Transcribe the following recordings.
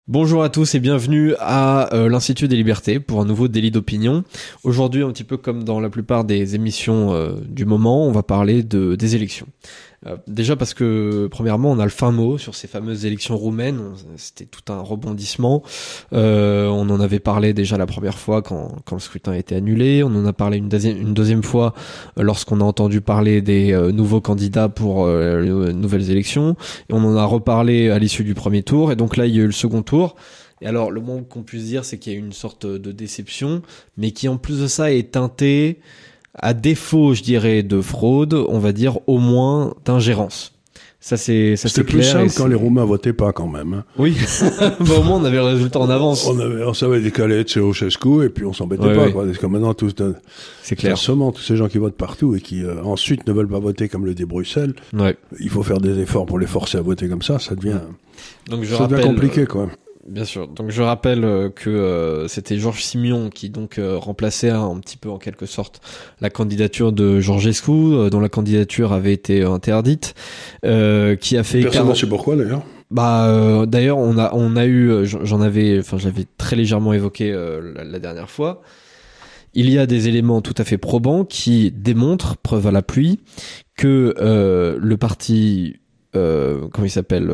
Bonjour à tous et bienvenue à l'Institut des Libertés pour un nouveau délit d'opinion. Aujourd'hui, un petit peu comme dans la plupart des émissions du moment, on va parler des élections. Déjà parce que, premièrement, on a le fin mot sur ces fameuses élections roumaines. C'était tout un rebondissement. On en avait parlé déjà la première fois quand le scrutin a été annulé. On en a parlé une deuxième fois lorsqu'on a entendu parler des nouveaux candidats pour les nouvelles élections. Et on en a reparlé à l'issue du premier tour. Et donc là, il y a eu le second tour. Et alors, le moins qu'on puisse dire, c'est qu'il y a eu une sorte de déception, mais qui en plus de ça est teintée, à défaut, je dirais, de fraude, on va dire au moins d'ingérence. C'était plus clair. simple quand les Roumains votaient pas quand même. Hein. Oui, bah, au moins on avait le résultat en avance. On savait décaler Ceausescu et puis on s'embêtait pas. Quoi. Parce que maintenant, c'est clair. Tous ces gens qui votent partout et qui ensuite ne veulent pas voter comme le dit Bruxelles, il faut faire des efforts pour les forcer à voter comme ça devient, devient compliqué. Quoi. Bien sûr. Donc je rappelle que c'était Georges Simion qui donc remplaçait un petit peu en quelque sorte la candidature de Georgescu, dont la candidature avait été interdite, qui a fait. Personne ne sait pourquoi d'ailleurs. D'ailleurs on a eu, j'avais très légèrement évoqué la dernière fois. Il y a des éléments tout à fait probants qui démontrent, preuve à l'appui, que le parti comment il s'appelle,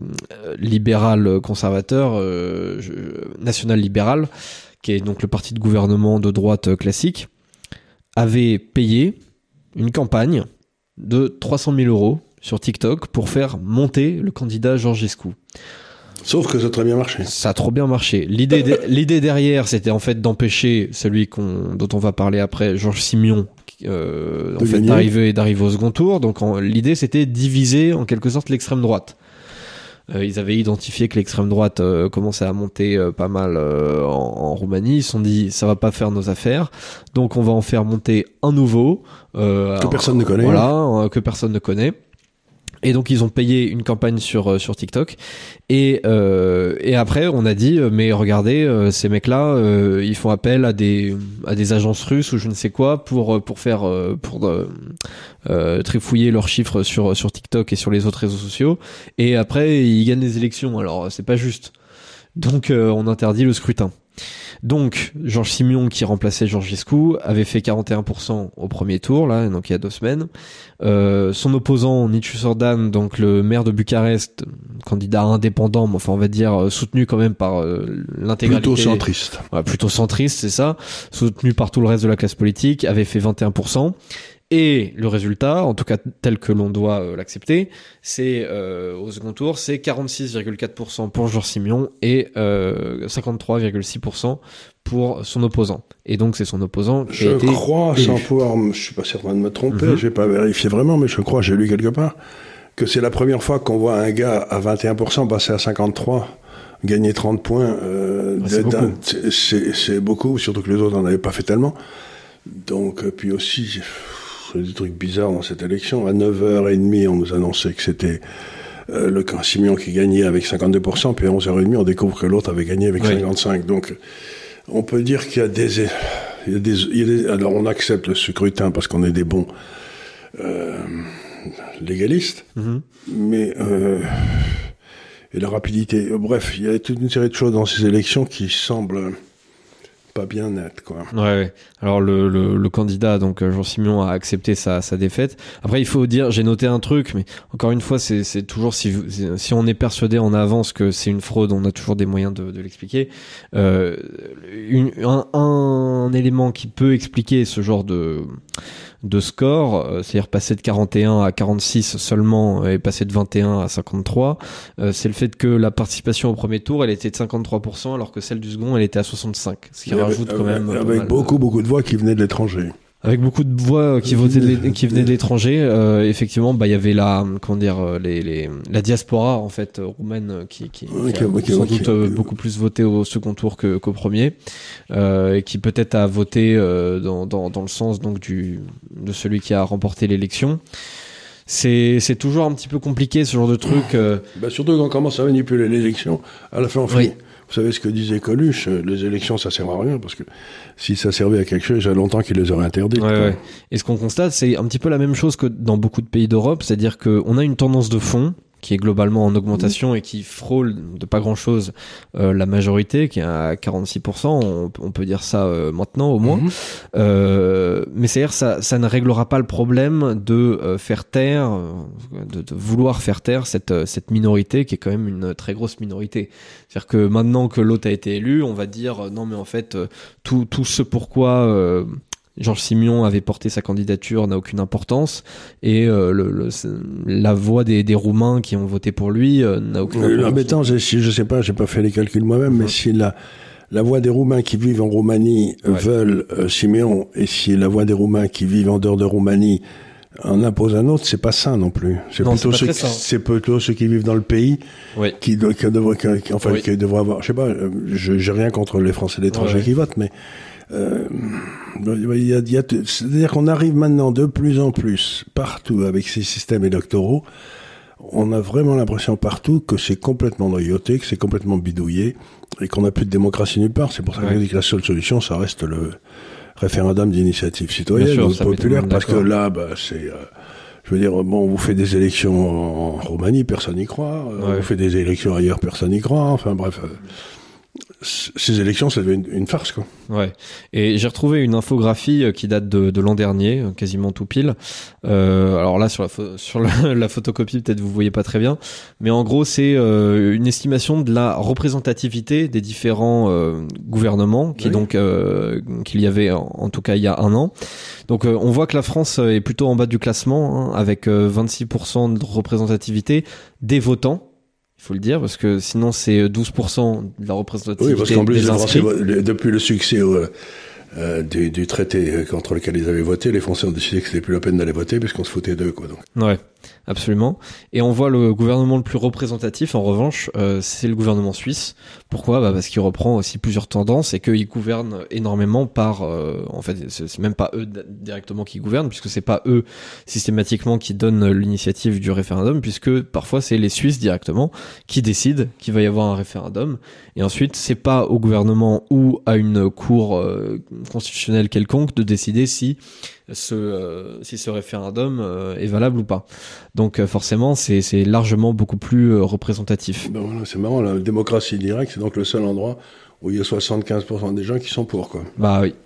libéral conservateur, national libéral, qui est donc le parti de gouvernement de droite classique, avait payé une campagne de 300 000 € sur TikTok pour faire monter le candidat Georgescu. Sauf que ça a très bien marché. Ça a trop bien marché. L'idée derrière, c'était en fait d'empêcher celui dont on va parler après, Georges Simion, d'arriver au second tour. Donc l'idée, c'était diviser en quelque sorte l'extrême droite. Ils avaient identifié que l'extrême droite commençait à monter pas mal en Roumanie. Ils se sont dit, ça va pas faire nos affaires. Donc on va en faire monter un nouveau. Que personne ne connaît. Voilà, que personne ne connaît. Et donc ils ont payé une campagne sur TikTok et après on a dit mais regardez ces mecs-là ils font appel à des agences russes ou je ne sais quoi pour trifouiller leurs chiffres sur TikTok et sur les autres réseaux sociaux et après ils gagnent les élections. Alors c'est pas juste. Donc on interdit le scrutin. Donc, Georges Simion, qui remplaçait Georgescu, avait fait 41% au premier tour, là, donc il y a 2 semaines. Son opposant, Nicu Sordan, donc le maire de Bucarest, candidat indépendant, mais enfin on va dire soutenu quand même par l'intégralité. Plutôt centriste. Ouais, plutôt centriste, c'est ça. Soutenu par tout le reste de la classe politique, avait fait 21%. Et le résultat, en tout cas tel que l'on doit l'accepter, c'est au second tour, c'est 46,4% pour Georges Simion et 53,6% pour son opposant. Et donc c'est son opposant qui a été élu. Sans pouvoir, je suis pas certain de me tromper, j'ai pas vérifié vraiment, mais je crois, j'ai lu quelque part, que c'est la première fois qu'on voit un gars à 21% passer à 53%. Gagner 30 points, c'est beaucoup, surtout que les autres n'en avaient pas fait tellement. Donc, puis aussi, des trucs bizarres dans cette élection. À 9h30, on nous annonçait que c'était le camp Simion qui gagnait avec 52%, puis à 11h30, on découvre que l'autre avait gagné avec 55%. Donc, on peut dire qu'il y a alors, on accepte le scrutin parce qu'on est des bons légalistes, mais et la rapidité. Bref, il y a toute une série de choses dans ces élections qui semblent pas bien net, quoi. Ouais. Alors le candidat, donc Georges Simion, a accepté sa défaite. Après, il faut dire, j'ai noté un truc, mais encore une fois, c'est toujours si on est persuadé en avance que c'est une fraude, on a toujours des moyens de l'expliquer. Un élément qui peut expliquer ce genre de score, c'est-à-dire passer de 41 à 46 seulement et passer de 21 à 53, c'est le fait que la participation au premier tour, elle était de 53% alors que celle du second, elle était à 65%. Ce qui rajoute quand même... Avec beaucoup de voix qui venaient de l'étranger. Avec beaucoup de voix qui venaient de l'étranger, effectivement, il y avait la diaspora en fait roumaine qui a sans doute beaucoup plus voté au second tour qu'au premier, et qui peut-être a voté dans le sens donc de celui qui a remporté l'élection. C'est toujours un petit peu compliqué ce genre de truc. Surtout quand on commence à manipuler l'élection, à la fin on finit. Vous savez ce que disait Coluche, les élections ça sert à rien, parce que si ça servait à quelque chose, il y a longtemps qu'ils les auraient interdites. Ouais. Et ce qu'on constate, c'est un petit peu la même chose que dans beaucoup de pays d'Europe, c'est-à-dire qu'on a une tendance de fond qui est globalement en augmentation et qui frôle de pas grand-chose la majorité, qui est à 46%, on peut dire ça maintenant au moins. Mais c'est-à-dire ça ne réglera pas le problème de faire taire, de vouloir faire taire cette minorité qui est quand même une très grosse minorité. C'est-à-dire que maintenant que l'autre a été élu, on va dire non mais en fait tout ce pourquoi Georges Simion avait porté sa candidature n'a aucune importance et la voix des Roumains qui ont voté pour lui n'a aucune importance. L'embêtant, je sais pas, j'ai pas fait les calculs moi-même, mais si la voix des Roumains qui vivent en Roumanie veulent Simion, et si la voix des Roumains qui vivent en dehors de Roumanie en impose un autre, c'est pas ça non plus. C'est plutôt ceux qui vivent dans le pays qui devraient avoir. Je sais pas, j'ai rien contre les Français d'étrangers qui votent, mais c'est-à-dire qu'on arrive maintenant de plus en plus partout avec ces systèmes électoraux. On a vraiment l'impression partout que c'est complètement noyauté, que c'est complètement bidouillé et qu'on n'a plus de démocratie nulle part. C'est pour ça que je dis que la seule solution, ça reste le référendum d'initiative citoyenne ou populaire, parce que là, c'est... je veux dire, bon, vous faites des élections en Roumanie, personne n'y croit. Vous faites des élections ailleurs, personne n'y croit. Enfin bref... ces élections, ça devient une farce, quoi. Ouais. Et j'ai retrouvé une infographie qui date de l'an dernier, quasiment tout pile. Alors là, sur la photocopie, peut-être vous voyez pas très bien, mais en gros, c'est une estimation de la représentativité des différents gouvernements, qu'il y avait en tout cas il y a un an. Donc on voit que la France est plutôt en bas du classement, avec 26% de représentativité des votants. Il faut le dire, parce que sinon c'est 12% de la représentativité. Oui, parce qu'en plus, des les inscrits. Français, depuis le succès du traité contre lequel ils avaient voté, les Français ont décidé que c'était plus la peine d'aller voter parce qu'on se foutait d'eux, quoi. Donc. Ouais, absolument. Et on voit le gouvernement le plus représentatif, en revanche, c'est le gouvernement suisse. Pourquoi ? Parce qu'il reprend aussi plusieurs tendances et qu'il gouverne énormément par... en fait, c'est même pas eux directement qui gouvernent, puisque c'est pas eux systématiquement qui donnent l'initiative du référendum, puisque parfois c'est les Suisses directement qui décident qu'il va y avoir un référendum. Et ensuite, c'est pas au gouvernement ou à une cour constitutionnelle quelconque de décider si ce référendum est valable ou pas. Donc forcément, c'est largement beaucoup plus représentatif. Ben voilà, c'est marrant, la démocratie directe, c'est donc le seul endroit où il y a 75% des gens qui sont pour, quoi. Bah oui.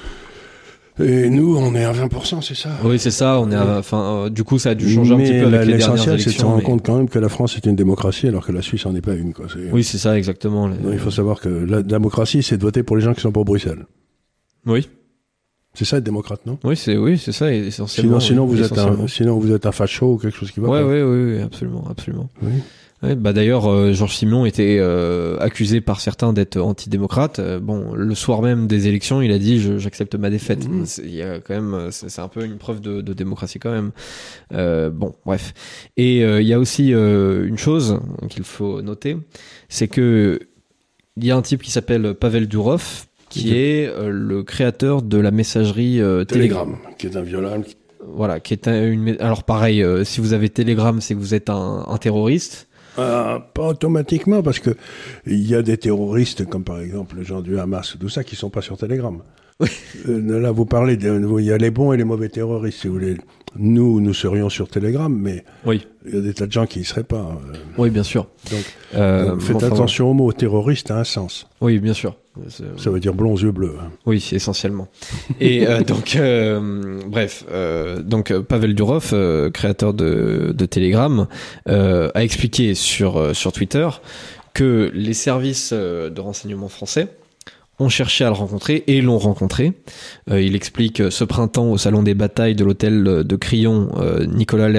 Et nous, on est à 20%, c'est ça ? Oui, c'est ça. On est enfin, du coup, ça a dû changer un petit peu avec les dernières élections. L'essentiel, c'est de se rendre compte quand même que la France est une démocratie, alors que la Suisse en est pas une, quoi. Oui, c'est ça, exactement. Donc, il faut savoir que la démocratie, c'est de voter pour les gens qui sont pour Bruxelles. Oui. C'est ça être démocrate, non ? Oui, c'est ça essentiellement. Sinon vous êtes un facho ou quelque chose qui va pas. Oui, absolument. Oui. Ouais, d'ailleurs, Georges Simion était accusé par certains d'être antidémocrate. Bon, le soir même des élections, il a dit j'accepte ma défaite. Il y a quand même, c'est un peu une preuve de démocratie quand même. Bon, bref. Et il y a aussi une chose qu'il faut noter, c'est que il y a un type qui s'appelle Pavel Durov, qui est le créateur de la messagerie Telegram, qui est inviolable. Voilà, qui est alors pareil, si vous avez Telegram, c'est que vous êtes un terroriste. Pas automatiquement, parce que il y a des terroristes, comme par exemple les gens du Hamas, tout ça, qui sont pas sur Telegram. Oui. Là, vous parlez, il y a les bons et les mauvais terroristes, si vous voulez. Nous serions sur Telegram, mais oui. Il y a des tas de gens qui y seraient pas. Oui, bien sûr. Donc, faites attention au mot terroriste, a un sens. Oui, bien sûr. Ça veut dire blonds yeux bleus. Hein. Oui, essentiellement. Et donc, bref, donc Pavel Durov, créateur de Telegram, a expliqué sur Twitter que les services de renseignement français ont cherché à le rencontrer et l'ont rencontré. Il explique ce printemps au salon des batailles de l'hôtel de Crillon, Nicolas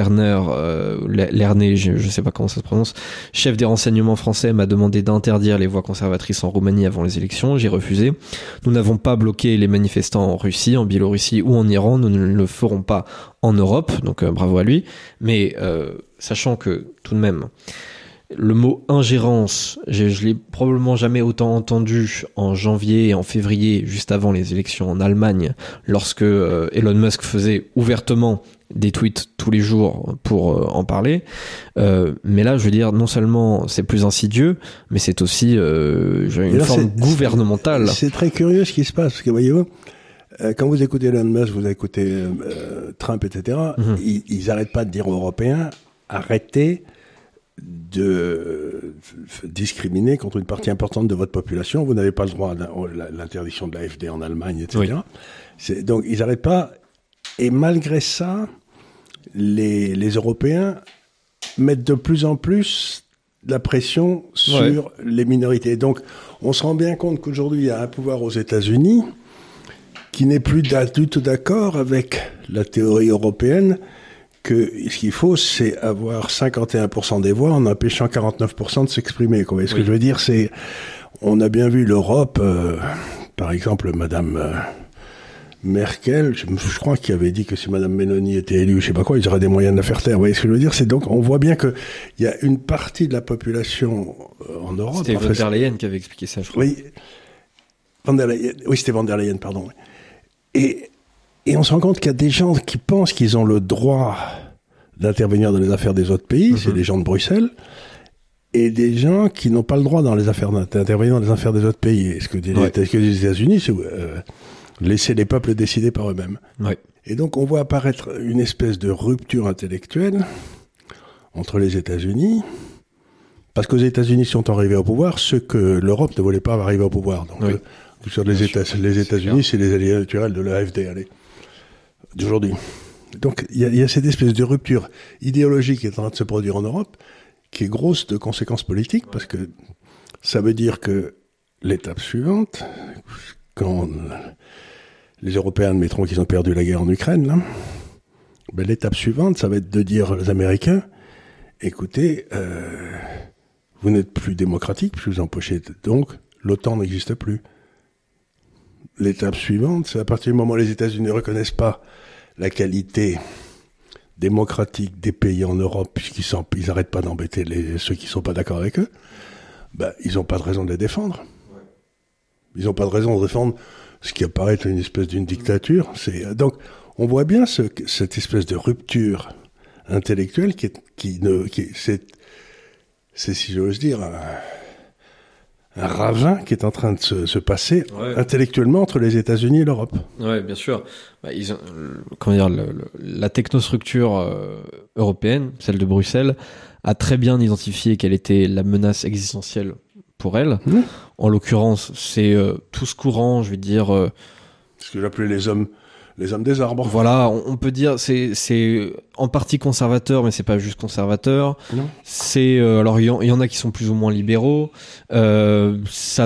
Lerner, je sais pas comment ça se prononce, chef des renseignements français, m'a demandé d'interdire les voix conservatrices en Roumanie avant les élections. J'ai refusé. Nous n'avons pas bloqué les manifestants en Russie, en Biélorussie ou en Iran. Nous ne le ferons pas en Europe. Donc bravo à lui. Mais sachant que tout de même, le mot ingérence, je l'ai probablement jamais autant entendu en janvier et en février, juste avant les élections en Allemagne, lorsque Elon Musk faisait ouvertement des tweets tous les jours pour en parler. Mais là, je veux dire, non seulement c'est plus insidieux, mais c'est aussi une forme gouvernementale. C'est très curieux ce qui se passe, parce que voyez-vous, quand vous écoutez Elon Musk, vous écoutez Trump, etc., ils n'arrêtent pas de dire aux Européens, arrêtez de discriminer contre une partie importante de votre population. Vous n'avez pas le droit à l'interdiction de l'AfD en Allemagne, etc. Oui. Donc, ils n'arrêtent pas. Et malgré ça, les Européens mettent de plus en plus la pression sur les minorités. Donc, on se rend bien compte qu'aujourd'hui, il y a un pouvoir aux États-Unis qui n'est plus du tout d'accord avec la théorie européenne que ce qu'il faut, c'est avoir 51% des voix en empêchant 49% de s'exprimer. Vous voyez ce que je veux dire? On a bien vu l'Europe, par exemple, Madame Merkel, je crois qu'il avait dit que si Madame Meloni était élue, je sais pas quoi, ils auraient des moyens de la faire taire. Vous voyez ce que je veux dire? C'est donc, on voit bien que il y a une partie de la population en Europe. C'était von der Leyen qui avait expliqué ça, je crois. Oui, c'était von der Leyen, pardon. Et on se rend compte qu'il y a des gens qui pensent qu'ils ont le droit d'intervenir dans les affaires des autres pays, c'est les gens de Bruxelles, et des gens qui n'ont pas le droit d'intervenir dans les affaires des autres pays. Est-ce que les États-Unis, c'est laisser les peuples décider par eux-mêmes. Et donc on voit apparaître une espèce de rupture intellectuelle entre les États-Unis, parce qu'aux États-Unis sont arrivés au pouvoir ceux que l'Europe ne voulait pas arriver au pouvoir. Donc sur les États-Unis, c'est les alliés naturels de l'AfD, d'aujourd'hui. Donc il y a cette espèce de rupture idéologique qui est en train de se produire en Europe, qui est grosse de conséquences politiques, parce que ça veut dire que l'étape suivante, quand les Européens admettront qu'ils ont perdu la guerre en Ukraine, là, l'étape suivante, ça va être de dire aux Américains, écoutez, vous n'êtes plus démocratique, puisque vous empêchez, donc l'OTAN n'existe plus. L'étape suivante, c'est à partir du moment où les États-Unis ne reconnaissent pas la qualité démocratique des pays en Europe, puisqu'ils n'arrêtent pas d'embêter ceux qui ne sont pas d'accord avec eux, ils n'ont pas de raison de les défendre. Ils n'ont pas de raison de défendre ce qui apparaît être une espèce d'une dictature. Donc, on voit bien cette espèce de rupture intellectuelle c'est, si j'ose dire, un ravin qui est en train de se passer intellectuellement entre les États-Unis et l'Europe. Ouais, bien sûr. La technostructure européenne, celle de Bruxelles, a très bien identifié quelle était la menace existentielle pour elle. En l'occurrence, c'est tout ce courant, je vais dire... ce que j'appelais les hommes des arbres. Voilà, on peut dire c'est en partie conservateur, mais c'est pas juste conservateur. Non. Alors il y en a qui sont plus ou moins libéraux. Bref,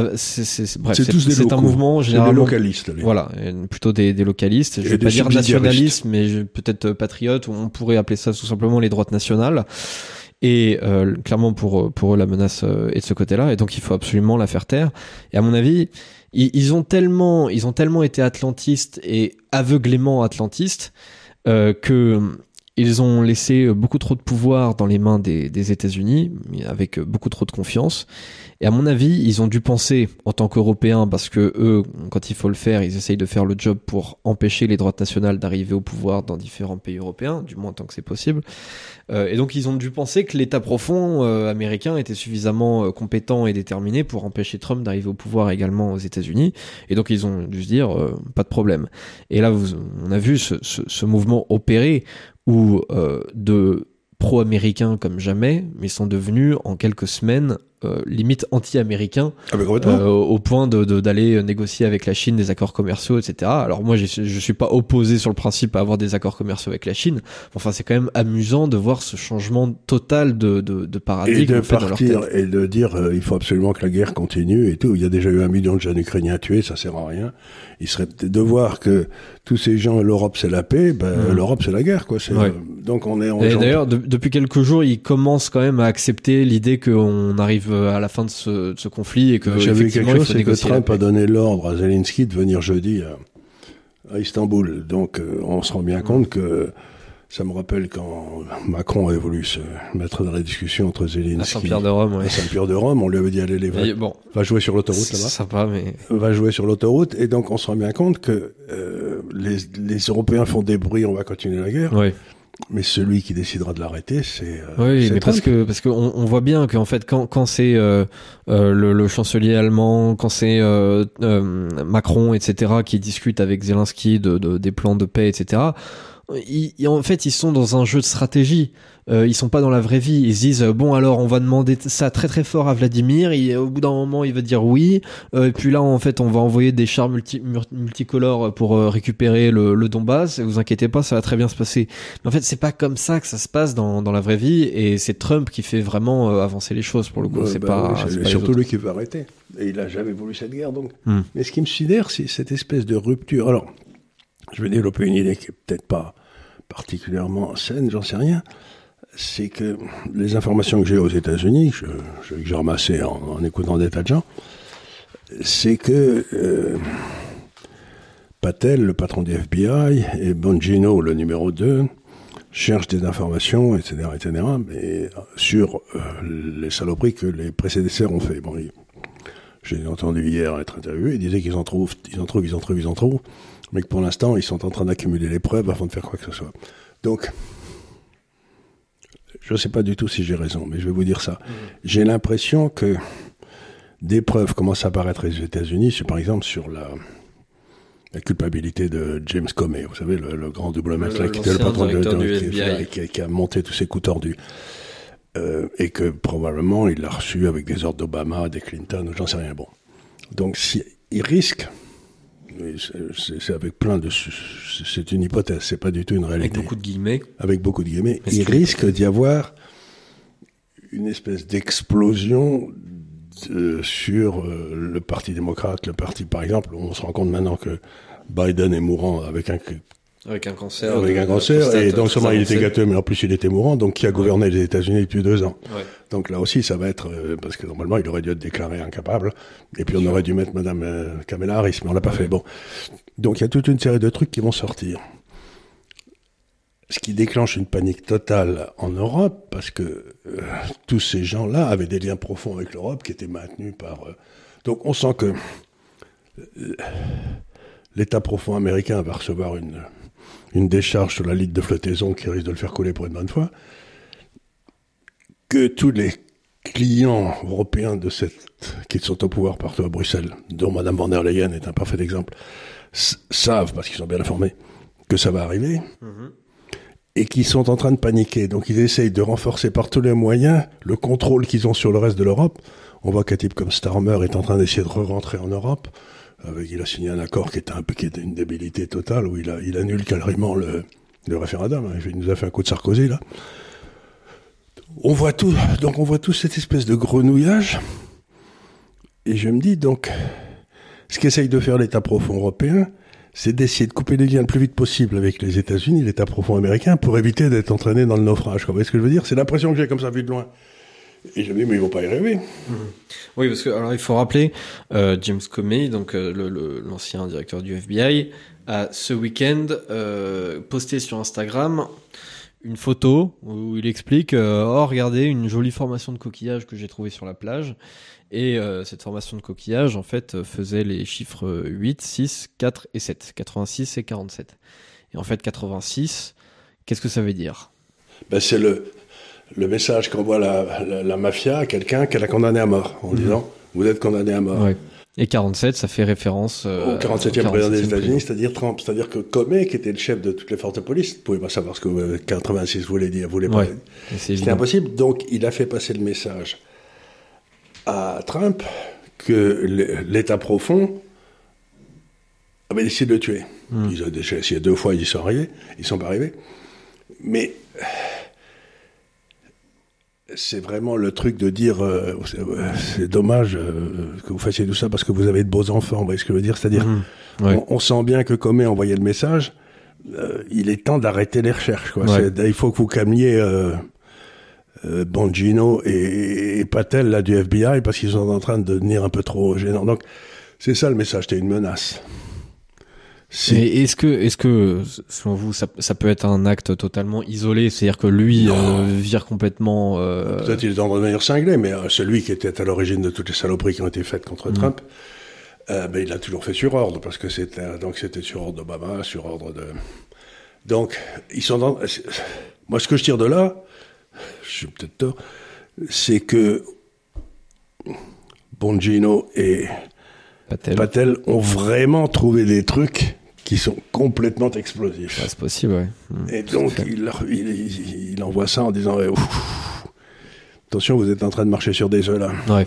c'est un mouvement généralement. C'est des localistes. Voilà, plutôt des localistes. Je vais pas dire nationalistes, mais peut-être patriotes. Ou on pourrait appeler ça tout simplement les droites nationales. Et clairement pour eux la menace est de ce côté-là, et donc il faut absolument la faire taire. Et à mon avis, ils ont tellement été atlantistes et aveuglément atlantistes que ils ont laissé beaucoup trop de pouvoir dans les mains des États-Unis, avec beaucoup trop de confiance. Et à mon avis, ils ont dû penser en tant qu'Européens, parce que eux, quand il faut le faire, ils essayent de faire le job pour empêcher les droites nationales d'arriver au pouvoir dans différents pays européens, du moins tant que c'est possible. Et donc ils ont dû penser que l'État profond américain était suffisamment compétent et déterminé pour empêcher Trump d'arriver au pouvoir également aux États-Unis. Et donc ils ont dû se dire pas de problème. Et là, on a vu ce mouvement opérer où de pro-américains comme jamais, mais sont devenus en quelques semaines limite anti-américains, au point d'aller négocier avec la Chine des accords commerciaux, etc. Alors moi, je suis pas opposé sur le principe à avoir des accords commerciaux avec la Chine. Enfin, c'est quand même amusant de voir ce changement total de paradigme. Et de partir et de dire il faut absolument que la guerre continue et tout. Il y a déjà eu 1 million de jeunes Ukrainiens tués, ça sert à rien. Il serait de voir que tous ces gens, l'Europe c'est la paix, l'Europe c'est la guerre, quoi. Donc on est en. Et d'ailleurs, depuis quelques jours, ils commencent quand même à accepter l'idée qu'on arrive à la fin de ce conflit et que j'avais quelque chose, c'est que Trump a donné l'ordre à Zelensky de venir jeudi à Istanbul. Donc on se rend bien compte que ça me rappelle quand Macron avait voulu se mettre dans la discussion entre Zelensky à Saint-Pierre-de-Rome, à Saint-Pierre-de-Rome, on lui avait dit allez va jouer sur l'autoroute là-bas. C'est sympa, mais va jouer sur l'autoroute, et donc on se rend bien compte que les Européens font des bruits, on va continuer la guerre. Oui. Mais celui qui décidera de l'arrêter, c'est oui, mais parce que on voit bien qu'en fait quand c'est le chancelier allemand, quand c'est Macron, etc., qui discute avec Zelensky des plans de paix, etc., en fait, ils sont dans un jeu de stratégie. Ils sont pas dans la vraie vie. Ils se disent bon, alors on va demander ça très très fort à Vladimir. Et au bout d'un moment, il va dire oui. Et puis là, en fait, on va envoyer des chars multicolores pour récupérer le Donbass. Et vous inquiétez pas, ça va très bien se passer. Mais en fait, c'est pas comme ça que ça se passe dans la vraie vie. Et c'est Trump qui fait vraiment avancer les choses pour le coup. C'est pas surtout lui qui veut arrêter. Et il a jamais voulu cette guerre, donc. Mais ce qui me sidère, c'est cette espèce de rupture. Alors, je vais développer une idée qui est peut-être pas particulièrement saine, j'en sais rien. C'est que les informations que j'ai aux États-Unis, que j'ai ramassées en écoutant des tas de gens, c'est que Patel, le patron du FBI, et Bongino, le numéro 2, cherchent des informations, etc., mais sur les saloperies que les prédécesseurs ont fait. Bon, j'ai entendu hier être interviewé, ils disaient qu'ils en trouvent, mais que pour l'instant, ils sont en train d'accumuler les preuves avant de faire quoi que ce soit. Donc, je ne sais pas du tout si j'ai raison, mais je vais vous dire ça. J'ai l'impression que des preuves commencent à apparaître aux États-Unis, par exemple sur la culpabilité de James Comey, vous savez, le grand double maître qui était le patron du FBI, qui a monté tous ces coups tordus. Et que probablement il l'a reçu avec des ordres d'Obama, des Clinton, j'en sais rien. Bon. Donc il risque, c'est avec plein de... C'est une hypothèse, c'est pas du tout une réalité. Avec beaucoup de guillemets. Il risque d'y avoir une espèce d'explosion sur le Parti démocrate, le parti, par exemple, on se rend compte maintenant que Biden est mourant avec un cancer. Et donc seulement il était gâteux, mais en plus il était mourant, donc qui a gouverné les États-Unis depuis 2 ans. Ouais. Donc là aussi, ça va être, parce que normalement il aurait dû être déclaré incapable, et puis on aurait dû mettre Madame Kamala Harris, mais on l'a pas fait. Bon. Donc il y a toute une série de trucs qui vont sortir. Ce qui déclenche une panique totale en Europe, parce que tous ces gens-là avaient des liens profonds avec l'Europe qui étaient maintenus par... Donc on sent que l'État profond américain va recevoir une décharge sur la ligne de flottaison qui risque de le faire couler pour une bonne fois, que tous les clients européens qui sont au pouvoir partout à Bruxelles, dont Mme von der Leyen est un parfait exemple, savent, parce qu'ils sont bien informés, que ça va arriver, et qui sont en train de paniquer. Donc ils essayent de renforcer par tous les moyens le contrôle qu'ils ont sur le reste de l'Europe. On voit qu'un type comme Starmer est en train d'essayer de rentrer en Europe. Il a signé un accord qui était une débilité totale, où il annule carrément le référendum. Il nous a fait un coup de Sarkozy, là. On voit tout cette espèce de grenouillage. Et je me dis, donc, ce qu'essaye de faire l'État profond européen, c'est d'essayer de couper les liens le plus vite possible avec les États-Unis, l'État profond américain, pour éviter d'être entraîné dans le naufrage. Vous voyez ce que je veux dire? C'est l'impression que j'ai comme ça, vu de loin. Et je me dis, mais ils vont pas y rêver. Oui, parce que alors il faut rappeler, James Comey, donc l'ancien directeur du FBI, a ce week-end posté sur Instagram une photo où il explique oh regardez une jolie formation de coquillage que j'ai trouvée sur la plage. Et cette formation de coquillage en fait faisait les chiffres 8, 6, 4 et 7, 86 et 47. Et en fait 86, qu'est-ce que ça veut dire? C'est le message qu'envoie la mafia à quelqu'un qu'elle a condamné à mort, en disant « Vous êtes condamné à mort ouais. ». Et 47, ça fait référence au 47e président des États-Unis, c'est-à-dire Trump. C'est-à-dire que Comey, qui était le chef de toutes les forces de police, ne pouvait pas savoir ce que 86 voulait dire. C'était impossible. Donc, il a fait passer le message à Trump que l'État profond avait décidé de le tuer. Ils ont déjà essayé 2 fois, ils y sont pas arrivés. Mais... c'est vraiment le truc de dire c'est dommage que vous fassiez tout ça parce que vous avez de beaux enfants, vous voyez ce que je veux dire? C'est-à-dire, on sent bien que Comey envoyait le message, il est temps d'arrêter les recherches, quoi. Il faut que vous calmiez Bongino et Patel là, du FBI parce qu'ils sont en train de devenir un peu trop gênants. Donc, c'est ça le message, c'était une menace. Et est-ce que selon vous ça peut être un acte totalement isolé, c'est-à-dire que lui vire complètement peut-être il est en train de devenir cinglé, mais celui qui était à l'origine de toutes les saloperies qui ont été faites contre Trump, il l'a toujours fait sur ordre parce que c'était sur ordre d'Obama, sur ordre de... Donc ils sont dans... Moi ce que je tire de là, je suis peut-être tort, c'est que Bongino et Patel ont vraiment trouvé des trucs qui sont complètement explosifs. C'est possible, ouais. Et donc, il envoie ça en disant attention, vous êtes en train de marcher sur des œufs, là. Ouais.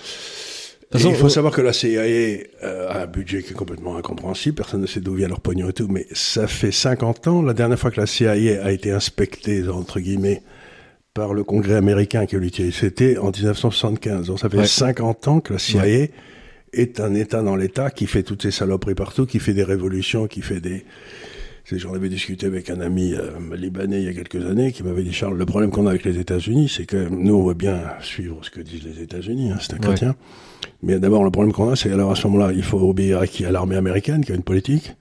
Il faut savoir que la CIA a un budget qui est complètement incompréhensible, personne ne sait d'où vient leur pognon et tout, mais ça fait 50 ans, la dernière fois que la CIA a été inspectée, entre guillemets, par le Congrès américain qui l'utilisait, c'était en 1975. Donc ça fait 50 ans que la CIA est un État dans l'État qui fait toutes ces saloperies partout, qui fait des révolutions, qui fait des... J'en avais discuté avec un ami libanais il y a quelques années qui m'avait dit, Charles, le problème qu'on a avec les États-Unis, c'est que nous, on veut bien suivre ce que disent les États-Unis, hein, c'est un chrétien. Mais d'abord, le problème qu'on a, c'est alors à ce moment-là, il faut obéir à l'armée américaine qui a une politique,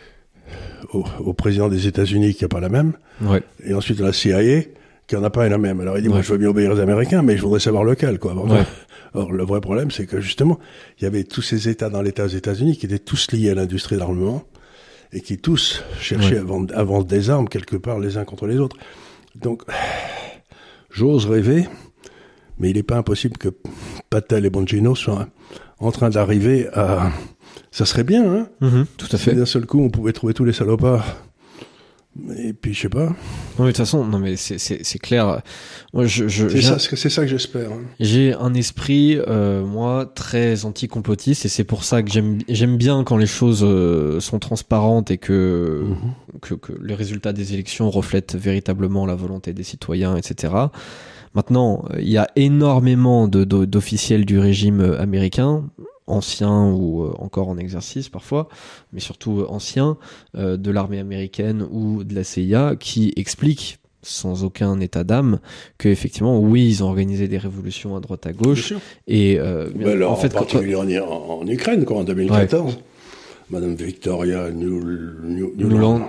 au président des États-Unis qui n'a pas la même, et ensuite à la CIA qui n'en a pas la même. Alors il dit, moi je veux bien obéir aux Américains, mais je voudrais savoir lequel, quoi. Or, le vrai problème, c'est que justement, il y avait tous ces États dans l'État aux États-Unis qui étaient tous liés à l'industrie de l'armement, et qui tous cherchaient à vendre des armes quelque part les uns contre les autres. Donc, j'ose rêver, mais il n'est pas impossible que Patel et Bongino soient en train d'arriver à... Ça serait bien, hein, tout à fait. D'un seul coup, on pouvait trouver tous les salopards. Et puis, je sais pas. Non, mais de toute façon, non, mais c'est clair. Moi, c'est ça que j'espère. Hein. J'ai un esprit, moi, très anti-complotiste, et c'est pour ça que j'aime bien quand les choses sont transparentes et que les résultats des élections reflètent véritablement la volonté des citoyens, etc. Maintenant, il y a énormément d'officiels du régime américain, anciens ou encore en exercice parfois, mais surtout anciens, de l'armée américaine ou de la CIA, qui expliquent sans aucun état d'âme que effectivement, oui, ils ont organisé des révolutions à droite à gauche. Et en particulier en Ukraine, quoi, en 2014. Madame Victoria Newland,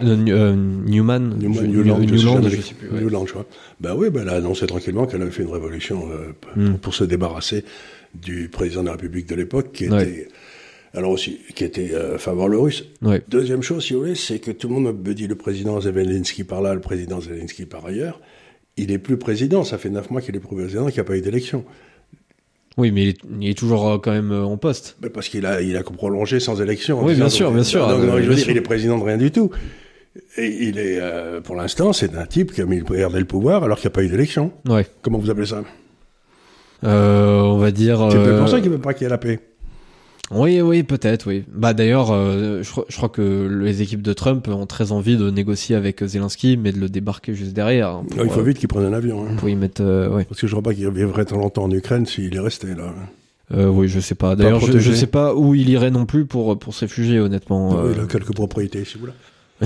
je sais plus. Newland, je crois. Ben oui, elle a annoncé tranquillement qu'elle avait fait une révolution pour se débarrasser du président de la République de l'époque, qui était favorable aux Russes. Deuxième chose, si vous voulez, c'est que tout le monde me dit le président Zelensky par là, le président Zelensky par ailleurs. Il est plus président, ça fait 9 mois qu'il est plus président, qu'il n'y a pas eu d'élection. Oui, mais il est toujours quand même en poste. Mais parce qu'il a prolongé sans élection. Oui, bien sûr. Donc, je veux dire, il est président de rien du tout. Et il est, pour l'instant, c'est un type qui a gardé le pouvoir alors qu'il n'y a pas eu d'élection. Comment vous appelez ça ? On va dire... C'est peut-être pour ça qu'il ne veut pas qu'il y ait la paix. Oui, peut-être, oui. Bah d'ailleurs, je crois que les équipes de Trump ont très envie de négocier avec Zelensky, mais de le débarquer juste derrière. Il faut vite qu'il prenne un avion. Hein. Pour y mettre, Parce que je crois pas qu'il vivrait tant longtemps en Ukraine s'il est resté là. Oui, je sais pas. D'ailleurs, je sais pas où il irait non plus pour se réfugier, honnêtement. Il a quelques propriétés, si vous voulez.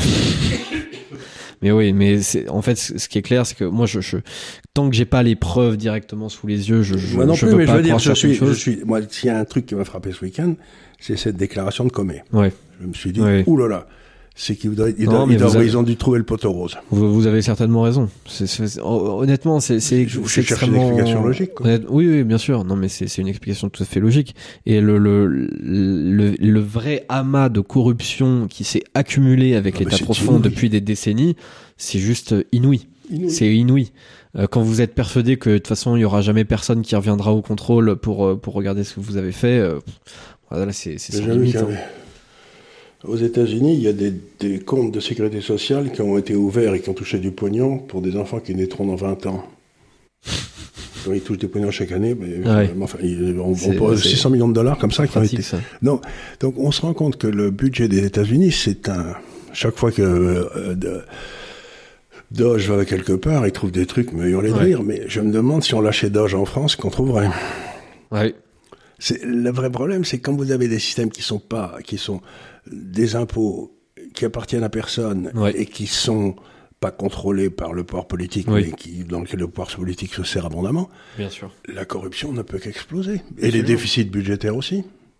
Mais oui, mais en fait, ce qui est clair, c'est que moi, tant que j'ai pas les preuves directement sous les yeux, moi non plus, peux mais pas je veux dire, moi, s'il y a un truc qui m'a frappé ce week-end, c'est cette déclaration de Comey. Je me suis dit, oulala. C'est ils ont dû trouver le poteau rose. Vous avez certainement raison. Honnêtement, c'est extrêmement... une explication logique. Quoi. Oui, bien sûr. Non, mais c'est une explication tout à fait logique. Et le vrai amas de corruption qui s'est accumulé avec l'État profond depuis des décennies, c'est juste inouï. C'est inouï. Quand vous êtes persuadé que de toute façon il y aura jamais personne qui reviendra au contrôle pour regarder ce que vous avez fait, voilà, c'est sans limite. Aux États-Unis, il y a des comptes de sécurité sociale qui ont été ouverts et qui ont touché du pognon pour des enfants qui naîtront dans 20 ans. Donc, ils touchent des pognons chaque année, mais enfin, on pose 600 millions de dollars comme ça. Non, donc on se rend compte que le budget des États-Unis, c'est chaque fois que Doge va quelque part, il trouve des trucs, mais on les rire. Mais je me demande si on lâchait Doge en France, qu'on trouverait. Le vrai problème, c'est quand vous avez des systèmes qui sont des impôts qui appartiennent à personne et qui sont pas contrôlés par le pouvoir politique, mais dans lequel le pouvoir politique se sert abondamment. Bien sûr. La corruption ne peut qu'exploser. Et les déficits budgétaires aussi.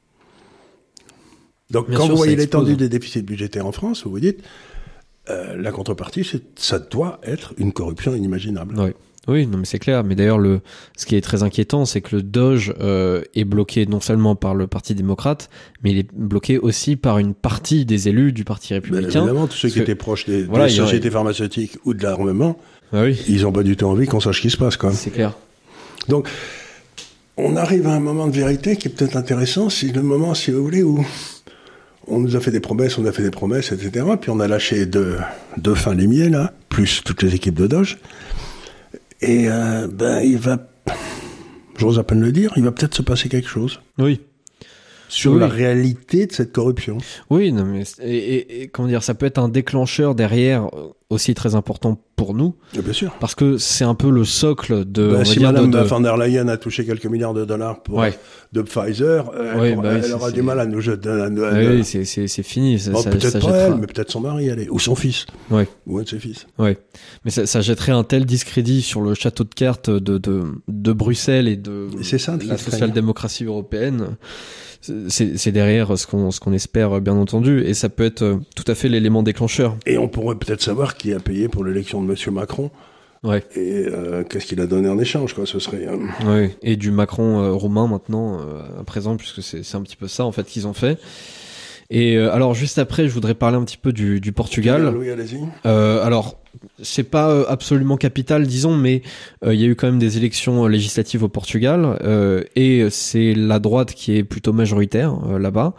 Donc quand vous voyez l'étendue des déficits budgétaires en France, vous vous dites, la contrepartie, ça doit être une corruption inimaginable. Oui, non, mais c'est clair. Mais d'ailleurs, ce qui est très inquiétant, c'est que le Doge est bloqué non seulement par le Parti démocrate, mais il est bloqué aussi par une partie des élus du Parti républicain. Évidemment, tous ceux qui étaient proches des sociétés pharmaceutiques ou de l'armement, ils n'ont pas du tout envie qu'on sache ce qui se passe, quoi. C'est clair. Donc, on arrive à un moment de vérité qui est peut-être intéressant. C'est le moment, si vous voulez, où On nous a fait des promesses, etc. Puis on a lâché deux fins limiers, là, plus toutes les équipes de Doge. Et il va, j'ose à peine le dire, il va peut-être se passer quelque chose. Oui. Sur la réalité de cette corruption. Oui, non, mais et comment dire, ça peut être un déclencheur derrière aussi très important pour nous. Et bien sûr. Parce que c'est un peu le socle de. Si Madame von der Leyen a touché quelques milliards de dollars de Pfizer, elle aura du mal à nous jeter. Oui, c'est fini. Peut-être pas elle, mais peut-être son mari, ou son fils. Ouais. Ou un de ses fils. Ouais. Mais ça jetterait un tel discrédit sur le château de cartes de Bruxelles et de la social-démocratie européenne. C'est derrière ce qu'on espère, bien entendu, et ça peut être tout à fait l'élément déclencheur. Et on pourrait peut-être savoir qui a payé pour l'élection de Monsieur Macron. Ouais. Et qu'est-ce qu'il a donné en échange, quoi. Ce serait. Ouais. Et du Macron roumain maintenant, à présent, puisque c'est un petit peu ça en fait qu'ils ont fait. Et alors juste après, je voudrais parler un petit peu du Portugal. Oui, allez-y. Alors c'est pas absolument capital, disons, mais il y a eu quand même des élections législatives au Portugal et c'est la droite qui est plutôt majoritaire là-bas.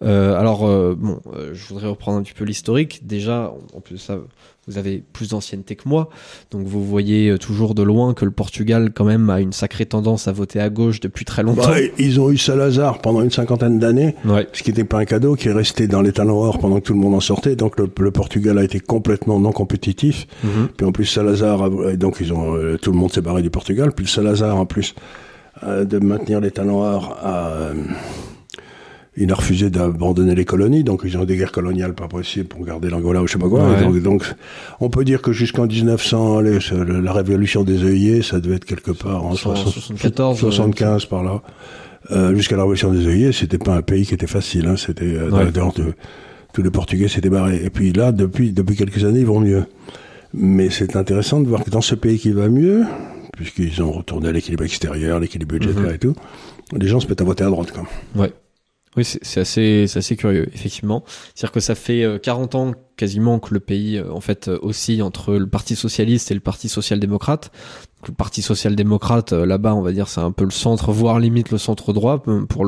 Je voudrais reprendre un petit peu l'historique. Déjà, en plus de ça, vous avez plus d'ancienneté que moi, donc vous voyez toujours de loin que le Portugal quand même a une sacrée tendance à voter à gauche depuis très longtemps. Ils ont eu Salazar pendant une 50aine d'années, ce qui n'était pas un cadeau, qui est resté dans l'état noir pendant que tout le monde en sortait, donc le Portugal a été complètement non compétitif. Puis en plus Salazar, donc tout le monde s'est barré du Portugal, puis Salazar en plus de maintenir l'état noir il a refusé d'abandonner les colonies, donc ils ont eu des guerres coloniales pas possibles pour garder l'Angola ou je sais pas quoi. Ouais. Donc, on peut dire que jusqu'en 1900, la révolution des œillets, ça devait être quelque part en 74, 75 par là. Jusqu'à la révolution des œillets, c'était pas un pays qui était facile. Hein, c'était tous les Portugais s'étaient barrés. Et puis là, depuis quelques années, ils vont mieux. Mais c'est intéressant de voir que dans ce pays qui va mieux, puisqu'ils ont retourné à l'équilibre extérieur, l'équilibre budgétaire et tout, les gens se mettent à voter à droite, quoi. Ouais. Oui, c'est assez curieux, effectivement. C'est-à-dire que ça fait 40 ans quasiment que le pays, en fait, oscille entre le Parti socialiste et le Parti social-démocrate. Donc, le Parti social-démocrate, là-bas, on va dire, c'est un peu le centre, voire limite le centre-droit pour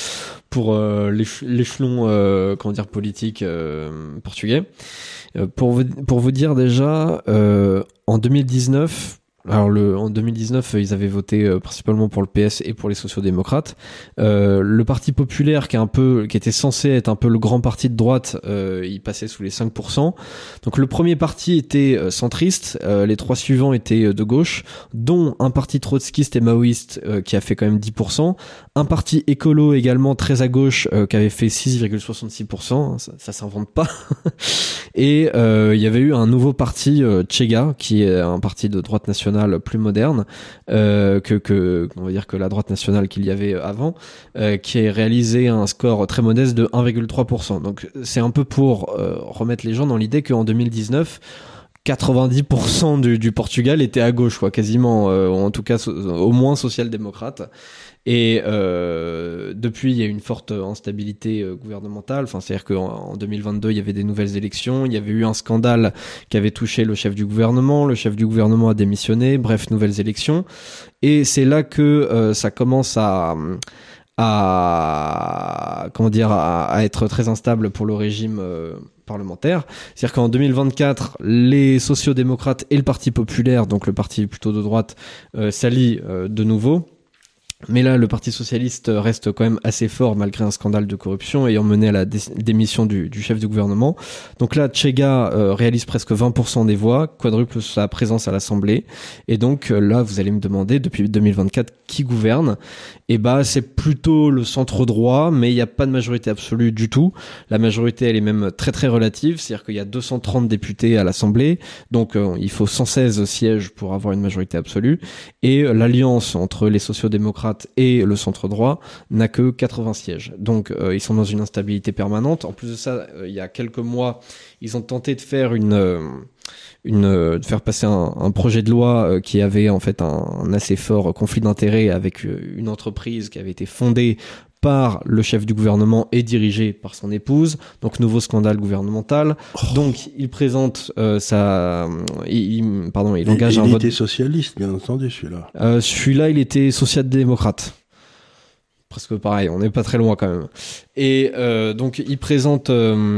l'échelon, politique portugais. Pour vous dire déjà, en 2019. Alors en 2019, ils avaient voté principalement pour le PS et pour les sociaux-démocrates. Le Parti populaire, qui était censé être un peu le grand parti de droite, il passait sous les 5%. Donc le premier parti était centriste, les trois suivants étaient de gauche, dont un parti trotskiste et maoïste qui a fait quand même 10%, un parti écolo également très à gauche qui avait fait 6,66%, ça s'invente pas. Et il y avait eu un nouveau parti, Chega, qui est un parti de droite nationale plus moderne on va dire que la droite nationale qu'il y avait avant, qui a réalisé un score très modeste de 1,3%. Donc c'est un peu pour remettre les gens dans l'idée qu'en 2019 90% du Portugal était à gauche, quoi, quasiment, en tout cas au moins social-démocrate. Et depuis, il y a une forte instabilité gouvernementale. Enfin, c'est-à-dire qu'en 2022, il y avait des nouvelles élections. Il y avait eu un scandale qui avait touché le chef du gouvernement. Le chef du gouvernement a démissionné. Bref, nouvelles élections. Et c'est là que ça commence à être très instable pour le régime parlementaire. C'est-à-dire qu'en 2024, les sociaux-démocrates et le Parti populaire, donc le parti plutôt de droite, s'allient de nouveau. Mais là, le Parti socialiste reste quand même assez fort malgré un scandale de corruption ayant mené à la démission du chef du gouvernement. Donc là, Chega réalise presque 20% des voix, quadruple sa présence à l'Assemblée. Et donc là, vous allez me demander, depuis 2024, qui gouverne ? Et c'est plutôt le centre droit, mais il n'y a pas de majorité absolue du tout. La majorité, elle est même très très relative, c'est-à-dire qu'il y a 230 députés à l'Assemblée, donc il faut 116 sièges pour avoir une majorité absolue. Et l'alliance entre les sociaux-démocrates et le centre droit n'a que 80 sièges. Donc ils sont dans une instabilité permanente. En plus de ça, il y a quelques mois, ils ont tenté de faire de faire passer un projet de loi qui avait en fait un assez fort conflit d'intérêts avec une entreprise qui avait été fondée par le chef du gouvernement et dirigé par son épouse. Donc nouveau scandale gouvernemental. Donc il présente il engage un vote. Il était socialiste, bien entendu, celui-là. Celui-là, il était social-démocrate. Presque pareil, on n'est pas très loin quand même. Et donc il présente,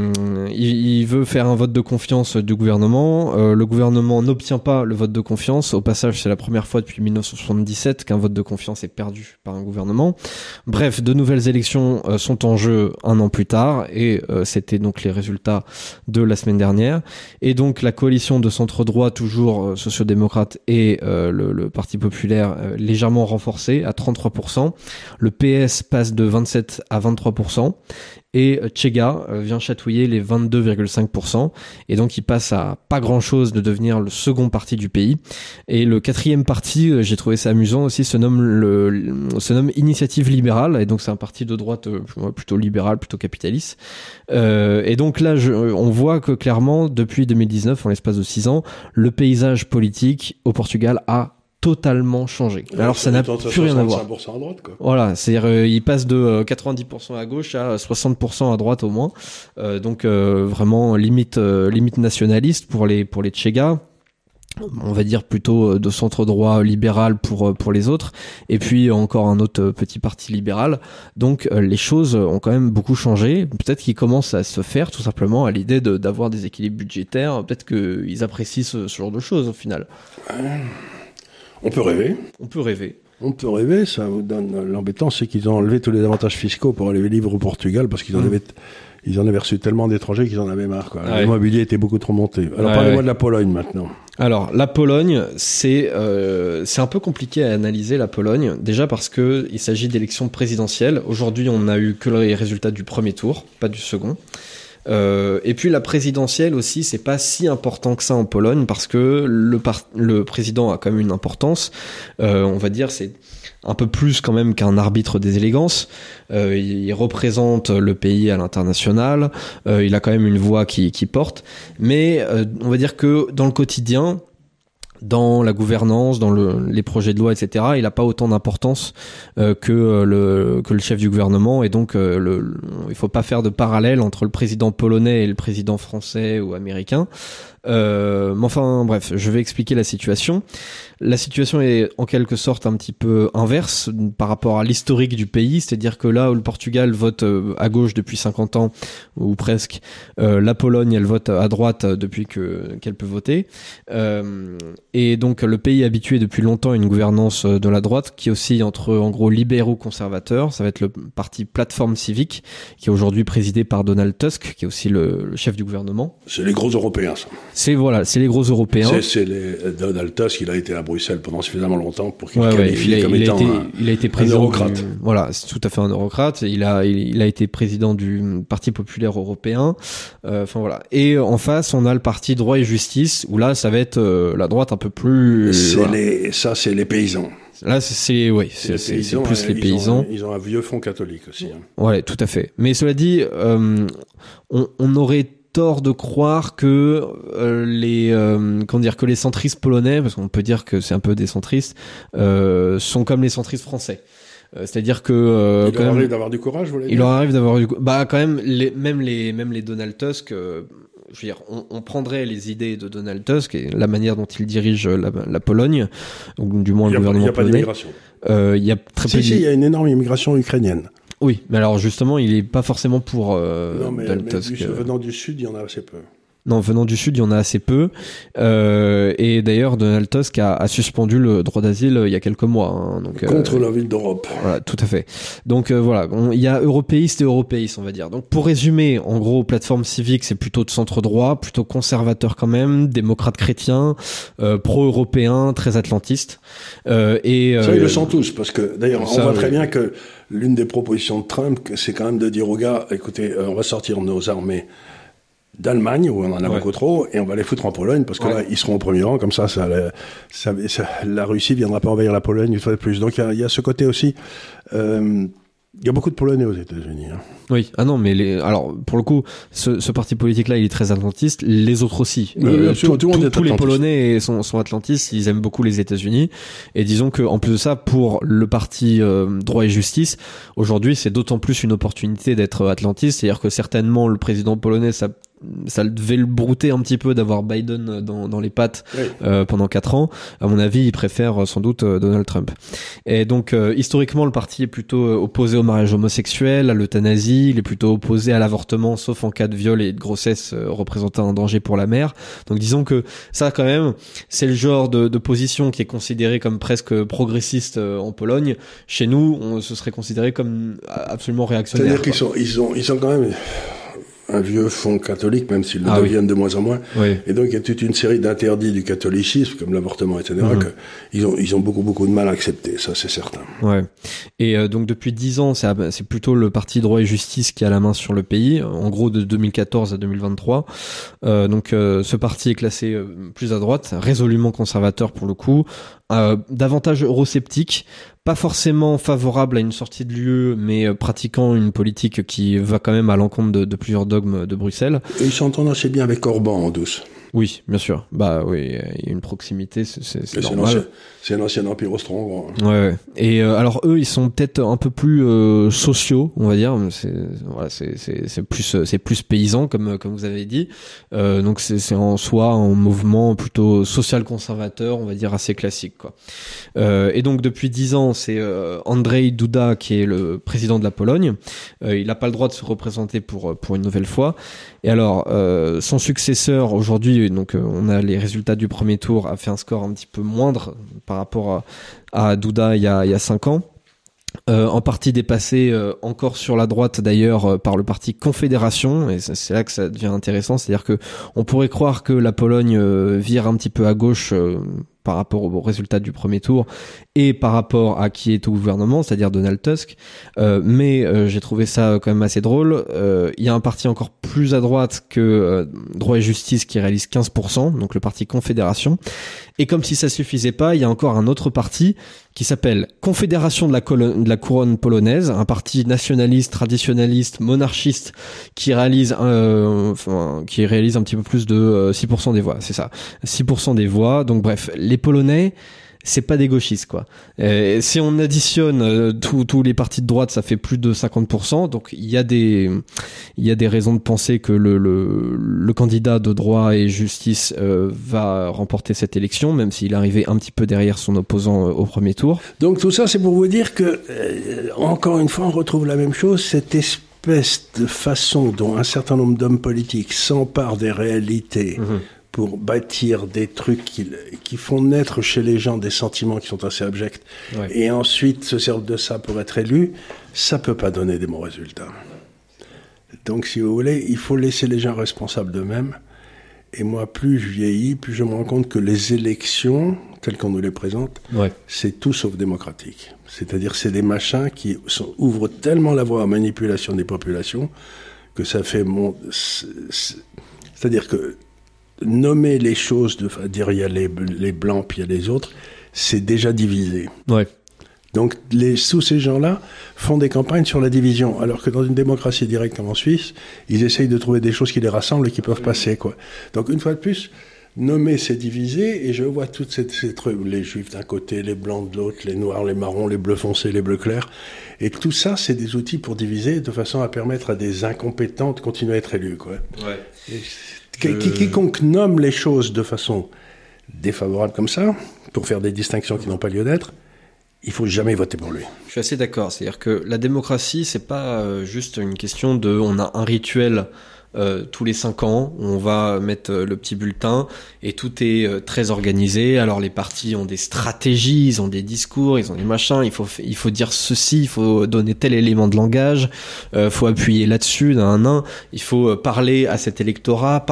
il veut faire un vote de confiance du gouvernement. Le gouvernement n'obtient pas le vote de confiance. Au passage, c'est la première fois depuis 1977 qu'un vote de confiance est perdu par un gouvernement. Bref, de nouvelles élections sont en jeu un an plus tard, et c'était donc les résultats de la semaine dernière. Et donc la coalition de centre-droit, toujours sociodémocrate, et le Parti populaire légèrement renforcé à 33%. Le PS passe de 27 à 23%. Et Tchega vient chatouiller les 22,5%, et donc il passe à pas grand chose de devenir le second parti du pays. Et le quatrième parti, j'ai trouvé ça amusant aussi, se nomme Initiative Libérale, et donc c'est un parti de droite plutôt libéral, plutôt capitaliste. Et donc là, on voit que clairement, depuis 2019, en l'espace de 6 ans, le paysage politique au Portugal a totalement changé. Alors ça n'a plus rien à voir. 65% à droite, quoi. Voilà, c'est-à-dire il passe de 90% à gauche à 60% à droite au moins. Donc vraiment limite nationaliste pour les Tchega. On va dire plutôt de centre droit libéral pour les autres, et puis encore un autre petit parti libéral. Donc les choses ont quand même beaucoup changé. Peut-être qu'ils commencent à se faire tout simplement à l'idée d'avoir des équilibres budgétaires. Peut-être qu'ils apprécient ce genre de choses au final. On peut rêver. On peut rêver. On peut rêver, ça vous donne... L'embêtant, c'est qu'ils ont enlevé tous les avantages fiscaux pour aller vivre au Portugal, parce qu'ils en avaient reçu tellement d'étrangers qu'ils en avaient marre, quoi. Ouais. L'immobilier était beaucoup trop monté. Alors parlez-moi de la Pologne maintenant. Alors la Pologne, c'est un peu compliqué à analyser, la Pologne, déjà parce que il s'agit d'élections présidentielles. Aujourd'hui, on n'a eu que les résultats du premier tour, pas du second. Et puis la présidentielle aussi, c'est pas si important que ça en Pologne, parce que le président a quand même une importance. On va dire c'est un peu plus quand même qu'un arbitre des élégances. Il représente le pays à l'international. Il a quand même une voix qui porte. Mais on va dire que dans le quotidien, dans la gouvernance, dans les projets de loi, etc., il n'a pas autant d'importance que le chef du gouvernement, et donc il faut pas faire de parallèle entre le président polonais et le président français ou américain. Mais enfin bref, je vais expliquer la situation. La situation est en quelque sorte un petit peu inverse par rapport à l'historique du pays, c'est-à-dire que là où le Portugal vote à gauche depuis 50 ans, ou presque, la Pologne, elle vote à droite depuis qu'elle peut voter. Et donc le pays est habitué depuis longtemps à une gouvernance de la droite qui oscille entre en gros libéraux conservateurs. Ça va être le parti Plateforme Civique, qui est aujourd'hui présidé par Donald Tusk, qui est aussi le chef du gouvernement. C'est les gros Européens, ça. C'est les gros Européens. Donald Tusk, il a été à Bruxelles pendant suffisamment longtemps pour qu'il qualifie comme étant il a été président un eurocrate. Voilà, c'est tout à fait un eurocrate. Il a été président du Parti populaire européen. Enfin voilà. Et en face, on a le parti Droit et Justice, où là, ça va être la droite un peu plus. C'est les paysans. Là, c'est plus les paysans. Ils ont un vieux fond catholique aussi. Hein. Ouais, tout à fait. Mais cela dit, on aurait tort de croire que que les centristes polonais, parce qu'on peut dire que c'est un peu des centristes, sont comme les centristes français. C'est-à-dire que il leur arrive d'avoir du courage, vous voulez dire ? Il leur arrive d'avoir du quand même même les Donald Tusk, je veux dire, on prendrait les idées de Donald Tusk et la manière dont il dirige la Pologne, ou du moins le gouvernement polonais. Il n'y a pas d'immigration. Il y a très peu. Il y a une énorme immigration ukrainienne. Oui, mais alors justement, il est pas forcément pour Donald Tusk. Venant du Sud, il y en a assez peu. Non, venant du Sud, il y en a assez peu. Et d'ailleurs, Donald Tusk a suspendu le droit d'asile il y a quelques mois. Hein, donc, contre la ville d'Europe. Voilà, tout à fait. Donc voilà, il y a européistes et européistes, on va dire. Donc pour résumer, en gros, Plateforme Civique, c'est plutôt de centre droit, plutôt conservateur quand même, démocrate chrétien, pro-européen, très atlantiste. Ça, ils le sont tous, parce que d'ailleurs, on voit très bien que l'une des propositions de Trump, c'est quand même de dire aux gars, écoutez, on va sortir nos armées d'Allemagne, où on en a beaucoup trop, et on va les foutre en Pologne, parce que là, ils seront au premier rang, comme ça la Russie viendra pas envahir la Pologne une fois de plus. Donc il y a ce côté aussi. Il y a beaucoup de Polonais aux États-Unis. Hein. Oui, non, mais alors pour le coup, ce parti politique-là, il est très atlantiste. Les autres aussi. Tous les Polonais sont atlantistes. Ils aiment beaucoup les États-Unis. Et disons que en plus de ça, pour le parti Droit et Justice, aujourd'hui, c'est d'autant plus une opportunité d'être atlantiste. C'est-à-dire que certainement le président polonais ça devait le brouter un petit peu d'avoir Biden dans les pattes pendant 4 ans. À mon avis, il préfère sans doute Donald Trump. Et donc historiquement, le parti est plutôt opposé au mariage homosexuel, à l'euthanasie, il est plutôt opposé à l'avortement, sauf en cas de viol et de grossesse représentant un danger pour la mère. Donc disons que ça, quand même, c'est le genre de position qui est considérée comme presque progressiste en Pologne. Chez nous, ce serait considéré comme absolument réactionnaire. C'est-à-dire qu'ils sont quand même un vieux fond catholique, même s'ils le deviennent de moins en moins. Oui. Et donc, il y a toute une série d'interdits du catholicisme, comme l'avortement, etc., qu'ils ont beaucoup de mal à accepter. Ça, c'est certain. Ouais. Et donc, depuis 10 ans, c'est plutôt le parti Droit et Justice qui a la main sur le pays. En gros, de 2014 à 2023. Donc, ce parti est classé plus à droite, résolument conservateur pour le coup, davantage eurosceptique, pas forcément favorable à une sortie de l'UE, mais pratiquant une politique qui va quand même à l'encontre de plusieurs dogmes de Bruxelles. Et ils s'entendent assez bien avec Orban en douce. Oui, bien sûr. Bah oui, il y a une proximité, c'est normal. C'est un ancien empire austro-hongrois. Ouais. Et alors eux, ils sont peut-être un peu plus sociaux, on va dire. C'est plus paysan comme vous avez dit. Donc c'est en soi un mouvement plutôt social conservateur, on va dire assez classique, quoi. Et donc depuis 10 ans, c'est Andrzej Duda qui est le président de la Pologne. Il n'a pas le droit de se représenter pour une nouvelle fois. Et alors son successeur aujourd'hui, donc on a les résultats du premier tour, a fait un score un petit peu moindre par rapport à Duda il y a 5 ans. En partie dépassé encore sur la droite d'ailleurs par le parti Confédération, et c'est là que ça devient intéressant, c'est-à-dire que on pourrait croire que la Pologne vire un petit peu à gauche par rapport aux résultats du premier tour et par rapport à qui est au gouvernement, c'est-à-dire Donald Tusk, mais j'ai trouvé ça quand même assez drôle. Il y a un parti encore plus à droite que Droit et Justice qui réalise 15%, donc le parti Confédération, et comme si ça suffisait pas, il y a encore un autre parti qui s'appelle Confédération de la couronne polonaise, un parti nationaliste, traditionnaliste, monarchiste qui réalise un petit peu plus de 6% des voix, c'est ça, 6% des voix. Donc bref, les Polonais, c'est pas des gauchistes, quoi. Si on additionne tous les partis de droite, ça fait plus de 50%. Donc il y a des raisons de penser que le candidat de Droit et Justice va remporter cette élection, même s'il est arrivé un petit peu derrière son opposant au premier tour. Donc tout ça, c'est pour vous dire que encore une fois, on retrouve la même chose, cette espèce de façon dont un certain nombre d'hommes politiques s'emparent des réalités. Pour bâtir des trucs qui font naître chez les gens des sentiments qui sont assez abjects, et ensuite se servent de ça pour être élus, ça peut pas donner des bons résultats. Donc, si vous voulez, il faut laisser les gens responsables d'eux-mêmes. Et moi, plus je vieillis, plus je me rends compte que les élections, telles qu'on nous les présente, c'est tout sauf démocratique. C'est-à-dire, c'est des machins qui ouvrent tellement la voie à manipulation des populations que ça fait... C'est-à-dire que nommer les choses, dire il y a les blancs puis il y a les autres, c'est déjà divisé. Ouais. Donc tous ces gens-là font des campagnes sur la division, alors que dans une démocratie directe comme en Suisse, ils essayent de trouver des choses qui les rassemblent et qui peuvent passer, quoi. Donc une fois de plus, nommer c'est diviser, et je vois toutes ces trucs, les juifs d'un côté, les blancs de l'autre, les noirs, les marrons, les bleus foncés, les bleus clairs, et tout ça c'est des outils pour diviser de façon à permettre à des incompétents de continuer à être élus, quoi. Ouais. Quiconque nomme les choses de façon défavorable comme ça, pour faire des distinctions qui n'ont pas lieu d'être, il faut jamais voter pour lui. Je suis assez d'accord, c'est-à-dire que la démocratie, c'est pas juste une question de on a un rituel tous les 5 ans, on va mettre le petit bulletin et tout est très organisé. Alors les partis ont des stratégies, ils ont des discours, ils ont des machins, il faut dire ceci, il faut donner tel élément de langage, faut appuyer là-dessus, il faut parler à cet électorat,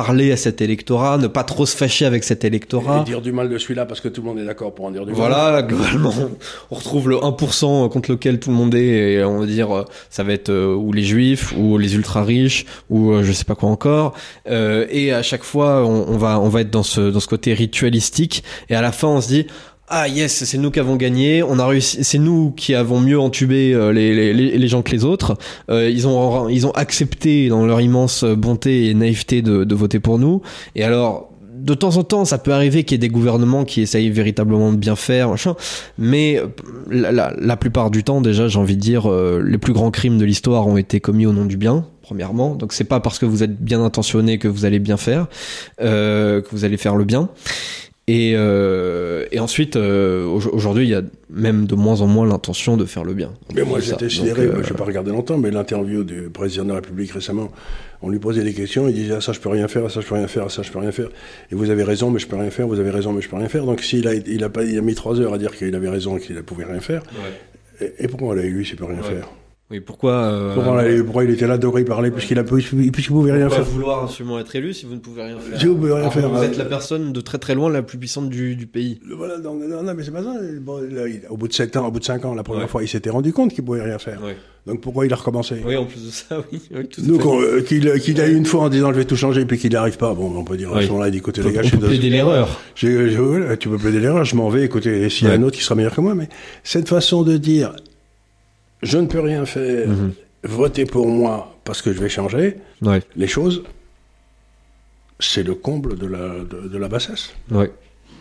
ne pas trop se fâcher avec cet électorat. Et dire du mal de celui-là parce que tout le monde est d'accord pour en dire du mal. Voilà, globalement, on retrouve le 1% contre lequel tout le monde est, et on va dire ça va être ou les juifs, ou les ultra riches, ou je sais pas quoi encore, et à chaque fois on va être dans ce côté ritualistique, et à la fin on se dit ah yes, c'est nous qui avons gagné, on a réussi, c'est nous qui avons mieux entubé les gens que les autres. Ils ont accepté dans leur immense bonté et naïveté de voter pour nous. Et alors de temps en temps, ça peut arriver qu'il y ait des gouvernements qui essayent véritablement de bien faire, machin. Mais la plupart du temps, déjà, j'ai envie de dire, les plus grands crimes de l'histoire ont été commis au nom du bien, premièrement. Donc c'est pas parce que vous êtes bien intentionné que vous allez bien faire, que vous allez faire le bien. Et ensuite, aujourd'hui, il y a même de moins en moins l'intention de faire le bien. Mais moi, j'étais sidéré, je n'ai pas regardé longtemps, mais l'interview du président de la République récemment, on lui posait des questions, il disait « Ah, ça, je peux rien faire, ah, ça, je peux rien faire, ah, ça, je peux rien faire. Et vous avez raison, mais je peux rien faire, vous avez raison, mais je peux rien faire. » Donc, s'il a mis 3 heures à dire qu'il avait raison et qu'il ne pouvait rien faire, et pourquoi on l'a eu, s'il ne peut rien faire? Oui, pourquoi il était là, il parlait, puisqu'il pouvait rien faire. Vouloir absolument être élu si vous ne pouvez rien faire. Si vous pouvez rien faire. Vous êtes la personne de très très loin la plus puissante du pays. Voilà, donc, non, mais c'est pas ça. Bon, là, au bout de 7 ans, au bout de 5 ans, la première fois, il s'était rendu compte qu'il pouvait rien faire. Donc pourquoi il a recommencé? Oui, en plus de ça, oui tout à donc, fait. qu'il a eu une fois en disant je vais tout changer, puis qu'il n'y arrive pas. Bon, on peut dire à ce moment-là, il dit écoutez les gars, on peut plaider l'erreur. Tu peux plaider l'erreur, je m'en vais, écoutez, s'il y a un autre qui sera meilleur que moi, mais cette façon de dire je ne peux rien faire, votez pour moi parce que je vais changer les choses, c'est le comble de la bassesse. Ouais.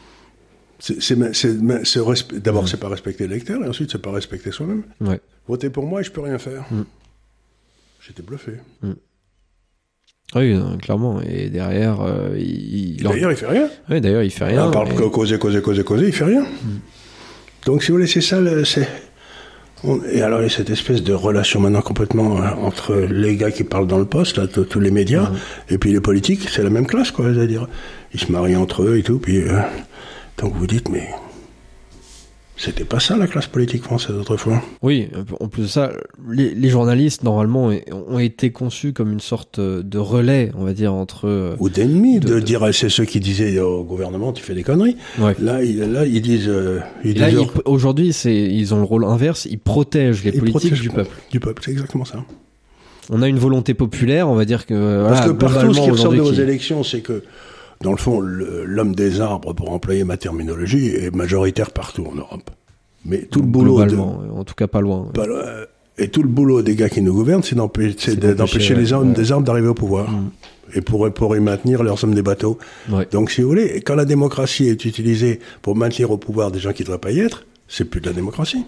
D'abord, c'est pas respecter l'électeur, et ensuite, c'est pas respecter soi-même. Ouais. Votez pour moi et je peux rien faire. J'étais bluffé. Oui, clairement. Et derrière, D'ailleurs, il fait rien. Oui, d'ailleurs, il fait rien. On parle causer, il fait rien. Donc, si vous voulez, c'est ça, et alors, il y a cette espèce de relation maintenant complètement entre les gars qui parlent dans le poste, là, tous les médias, et puis les politiques, c'est la même classe, quoi, c'est-à-dire, ils se marient entre eux et tout, puis, donc vous dites, mais c'était pas ça la classe politique française autrefois. Oui, en plus de ça, les journalistes, normalement, ont été conçus comme une sorte de relais, on va dire, entre... Ou d'ennemis, de dire, c'est ceux qui disaient au gouvernement, tu fais des conneries. Ouais. Là, ils disent... aujourd'hui, ils ont le rôle inverse, ils protègent les politiques du peuple. Du peuple, c'est exactement ça. On a une volonté populaire, on va dire que... Parce que partout, ce qui ressort de vos élections, c'est que, dans le fond, l'homme des arbres, pour employer ma terminologie, est majoritaire partout en Europe. Mais tout le boulot... Globalement, en tout cas pas loin. Et tout le boulot des gars qui nous gouvernent, c'est d'empêcher les hommes des arbres d'arriver au pouvoir. Et pour y maintenir leur somme des bateaux. Donc, si vous voulez, quand la démocratie est utilisée pour maintenir au pouvoir des gens qui ne devraient pas y être, c'est plus de la démocratie.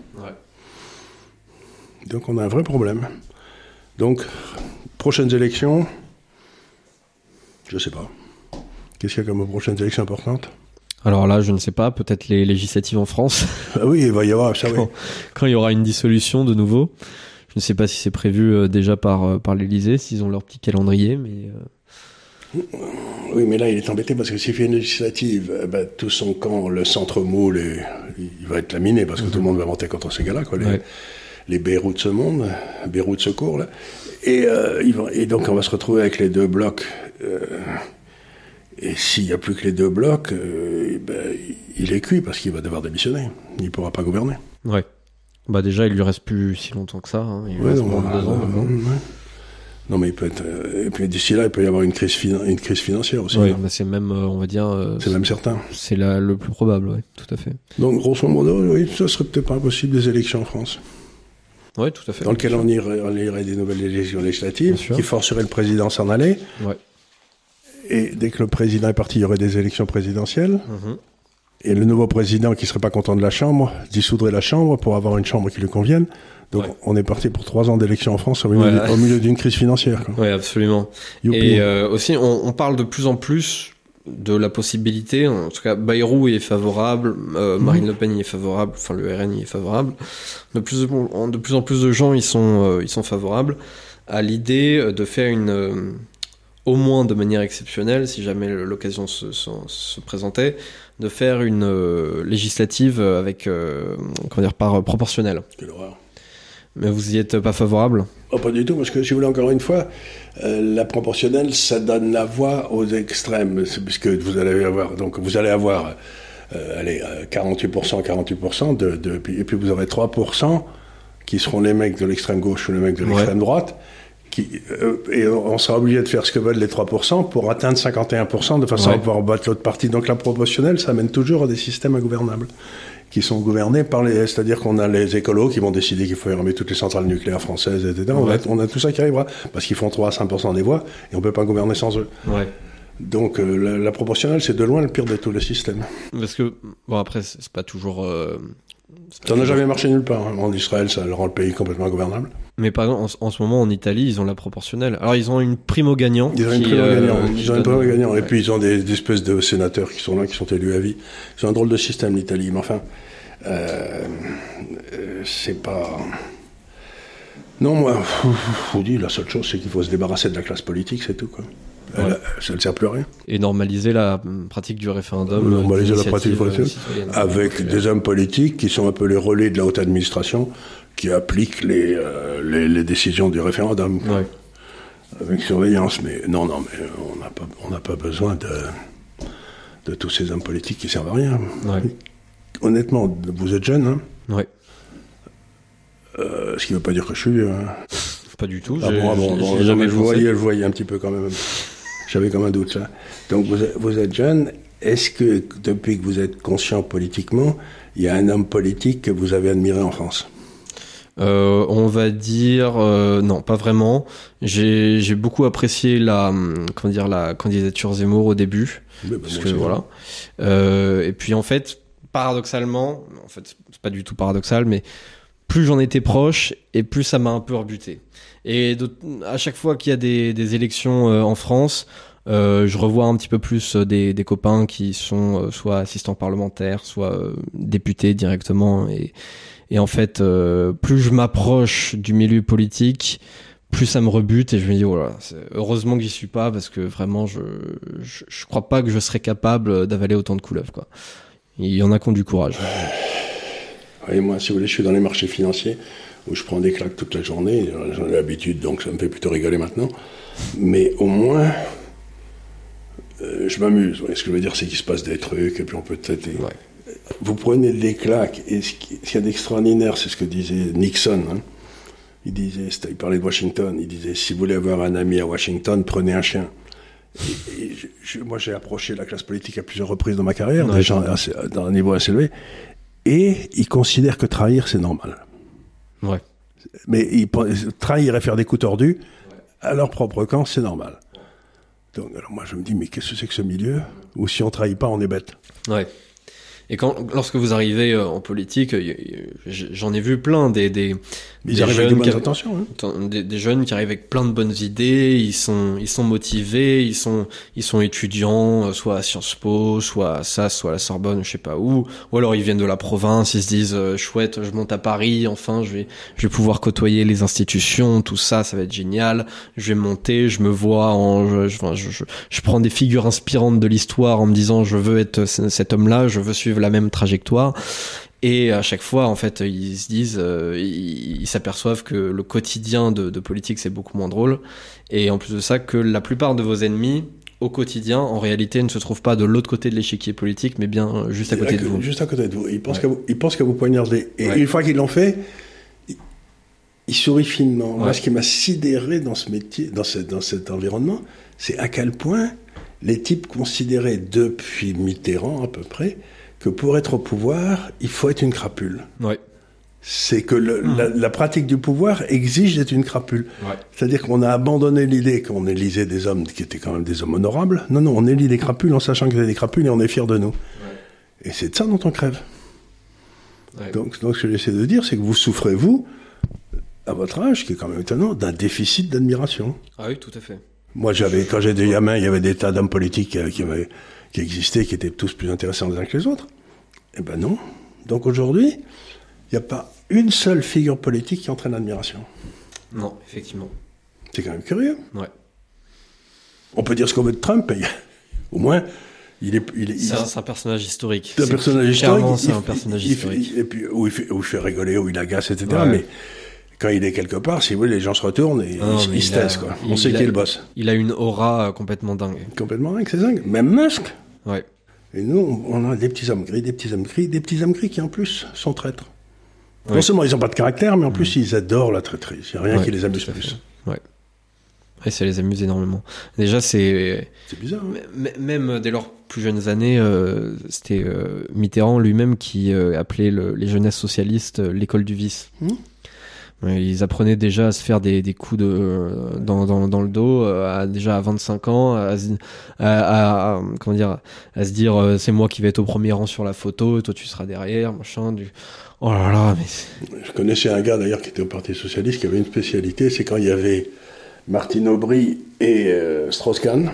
Donc, on a un vrai problème. Donc, prochaines élections, je sais pas. Qu'est-ce qu'il y a comme prochaines élections importantes? Alors là, je ne sais pas, peut-être les législatives en France. Ah oui, il va y avoir ça, quand il y aura une dissolution de nouveau. Je ne sais pas si c'est prévu déjà par l'Élysée, s'ils ont leur petit calendrier, mais... Oui, mais là, il est embêté parce que s'il fait une législative, tout son camp, le centre moule, il va être laminé parce que tout le monde va monter contre ces gars-là, quoi. Les Beyrouth de ce monde, Beyrouth de secours, là. Et donc, on va se retrouver avec les deux blocs. Et s'il n'y a plus que les deux blocs, il est cuit parce qu'il va devoir démissionner. Il ne pourra pas gouverner. Ouais. Bah déjà, il lui reste plus si longtemps que ça. Hein. Il lui reste moins de 2 ans maintenant. Non, mais il peut être. Et puis d'ici là, il peut y avoir une crise financière aussi. Oui, c'est même, on va dire. C'est même certain. C'est le plus probable, oui, tout à fait. Donc, grosso modo, oui, ça serait peut-être pas impossible des élections en France. Oui, tout à fait. Dans lequel on irait des nouvelles élections législatives qui forceraient le président à s'en aller. Ouais. Et dès que le président est parti, il y aurait des élections présidentielles. Et le nouveau président, qui serait pas content de la Chambre, dissoudrait la Chambre pour avoir une Chambre qui lui convienne. Donc, on est parti pour 3 ans d'élections en France au milieu d'une crise financière. Oui, absolument. Youpi. Et aussi, on parle de plus en plus de la possibilité, en tout cas, Bayrou est favorable, Marine Le Pen y est favorable, enfin le RN y est favorable. De plus en plus de gens, ils sont favorables à l'idée de faire au moins de manière exceptionnelle, si jamais l'occasion se présentait, de faire une législative avec, par proportionnelle. Quelle horreur. Mais vous y êtes pas favorable? Oh, pas du tout, parce que si vous voulez, encore une fois, la proportionnelle, ça donne la voix aux extrêmes, puisque vous allez avoir 48%, et puis vous aurez 3% qui seront les mecs de l'extrême gauche ou les mecs de l'extrême droite, et on sera obligé de faire ce que veulent les 3% pour atteindre 51% de façon à pouvoir battre l'autre partie. Donc la proportionnelle, ça mène toujours à des systèmes ingouvernables qui sont gouvernés c'est-à-dire qu'on a les écolos qui vont décider qu'il faut fermer toutes les centrales nucléaires françaises, etc. On a tout ça qui arrivera, parce qu'ils font 3 à 5% des voix, et on peut pas gouverner sans eux. Donc la proportionnelle, c'est de loin le pire de tous les systèmes. Parce que, bon, après, c'est pas toujours Ça n'a jamais marché nulle part. En Israël, ça rend le pays complètement ingouvernable. Mais par exemple, en ce moment, en Italie, ils ont la proportionnelle. Alors, ils ont une primo-gagnant. Ils ont une primo-gagnant. Et puis, ils ont des espèces de sénateurs qui sont là, qui sont élus à vie. Ils ont un drôle de système, l'Italie. Mais enfin, c'est pas... Non, moi, je vous dis, la seule chose, c'est qu'il faut se débarrasser de la classe politique, c'est tout, quoi. Ouais. Ça ne sert plus à rien. Et normaliser la pratique du référendum. Normaliser la pratique du référendum avec des hommes politiques qui sont un peu les relais de la haute administration qui appliquent les décisions du référendum. Ouais. Avec surveillance. Mais non, mais on n'a pas besoin de tous ces hommes politiques qui servent à rien. Ouais. Honnêtement, vous êtes jeune, hein? Ouais. Ce qui ne veut pas dire que je suis vieux. Hein. Pas du tout. Je voyais un petit peu quand même. J'avais comme un doute, ça. Donc, vous êtes jeune. Est-ce que, depuis que vous êtes conscient politiquement, il y a un homme politique que vous avez admiré en France? On va dire non, pas vraiment. J'ai beaucoup apprécié la candidature Zemmour au début, parce que voilà. Et puis en fait, paradoxalement, c'est pas du tout paradoxal, mais plus j'en étais proche et plus ça m'a un peu rebuté. Et à chaque fois qu'il y a des élections en France, je revois un petit peu plus des copains qui sont soit assistants parlementaires, soit députés directement. Et en fait, plus je m'approche du milieu politique, plus ça me rebute et je me dis voilà, heureusement que j'y suis pas parce que vraiment je crois pas que je serais capable d'avaler autant de couleuvres, quoi. Il y en a qui ont du courage. Et moi, si vous voulez, je suis dans les marchés financiers où je prends des claques toute la journée. J'en ai l'habitude, donc ça me fait plutôt rigoler maintenant. Mais au moins, je m'amuse. Ce que je veux dire, c'est qu'il se passe des trucs et puis on peut traiter. Ouais. Vous prenez des claques et ce qu'il y a d'extraordinaire, c'est ce que disait Nixon. Hein. Il parlait de Washington. Il disait, si vous voulez avoir un ami à Washington, prenez un chien. Moi, j'ai approché la classe politique à plusieurs reprises dans ma carrière, des gens dans un niveau assez élevé. Et ils considèrent que trahir, c'est normal. Ouais. Mais trahir et faire des coups tordus, à leur propre camp, c'est normal. Donc, alors moi, je me dis, mais qu'est-ce que c'est que ce milieu où si on trahit pas, on est bête? Ouais. Et lorsque vous arrivez en politique, j'en ai vu plein des jeunes qui intentions, hein. Des jeunes qui arrivent avec plein de bonnes idées, ils sont motivés, ils sont étudiants, soit à Sciences Po, soit à SAS, soit à la Sorbonne, je sais pas où, ou alors ils viennent de la province, ils se disent chouette, je monte à Paris, enfin je vais pouvoir côtoyer les institutions, tout ça, ça va être génial, je vais monter, je me vois je prends des figures inspirantes de l'histoire en me disant je veux être cet homme-là, je veux suivre la même trajectoire. Et à chaque fois, en fait, ils se disent, ils s'aperçoivent que le quotidien de politique, c'est beaucoup moins drôle. Et en plus de ça, que la plupart de vos ennemis, au quotidien, en réalité, ne se trouvent pas de l'autre côté de l'échiquier politique, mais bien juste à côté de vous. Juste à côté de vous. Ils pensent qu'à vous poignarder. Et une fois qu'ils l'ont fait, ils sourient finement. Ouais. Moi, ce qui m'a sidéré dans ce métier, dans cet environnement, c'est à quel point les types considéraient depuis Mitterrand, à peu près, que pour être au pouvoir, il faut être une crapule. Ouais. C'est que la pratique du pouvoir exige d'être une crapule. Ouais. C'est-à-dire qu'on a abandonné l'idée qu'on élisait des hommes qui étaient quand même des hommes honorables. Non, on élit des crapules en sachant que c'est des crapules et on est fiers de nous. Ouais. Et c'est de ça dont on crève. Ouais. Donc ce que j'essaie de dire, c'est que vous souffrez, vous, à votre âge, qui est quand même étonnant, d'un déficit d'admiration. Ah oui, tout à fait. Moi, quand j'étais gamin, il y avait des tas d'hommes politiques qui existaient, qui étaient tous plus intéressants les uns que les autres. Eh ben non. Donc aujourd'hui, il n'y a pas une seule figure politique qui entraîne l'admiration. Non, effectivement. C'est quand même curieux. Ouais. On peut dire ce qu'on veut de Trump, et au moins, c'est un personnage historique. C'est un personnage historique. C'est un personnage historique. Et puis, où il fait rigoler, où il agace, etc. Ouais. Mais quand il est quelque part, si vous voulez, les gens se retournent et ils se taisent, quoi. On sait qui est le boss. Il a une aura complètement dingue. Complètement dingue, c'est dingue. Même Musk. Ouais. Et nous, on a des petits hommes gris, des petits hommes gris qui, en plus, sont traîtres. Ouais. Non seulement ils n'ont pas de caractère, mais en plus, ils adorent la traîtrise. Il n'y a rien qui les amuse plus. Ouais. Ouais, ça les amuse énormément. Déjà, c'est bizarre. Hein. Même dès leurs plus jeunes années, c'était Mitterrand lui-même qui appelait les jeunesses socialistes l'école du vice. Ils apprenaient déjà à se faire des coups dans le dos, déjà à 25 ans, comment dire, à se dire c'est moi qui vais être au premier rang sur la photo, et toi tu seras derrière, machin. Oh là là, mais Je connaissais un gars d'ailleurs qui était au Parti Socialiste qui avait une spécialité, c'est quand il y avait Martine Aubry et Strauss-Kahn,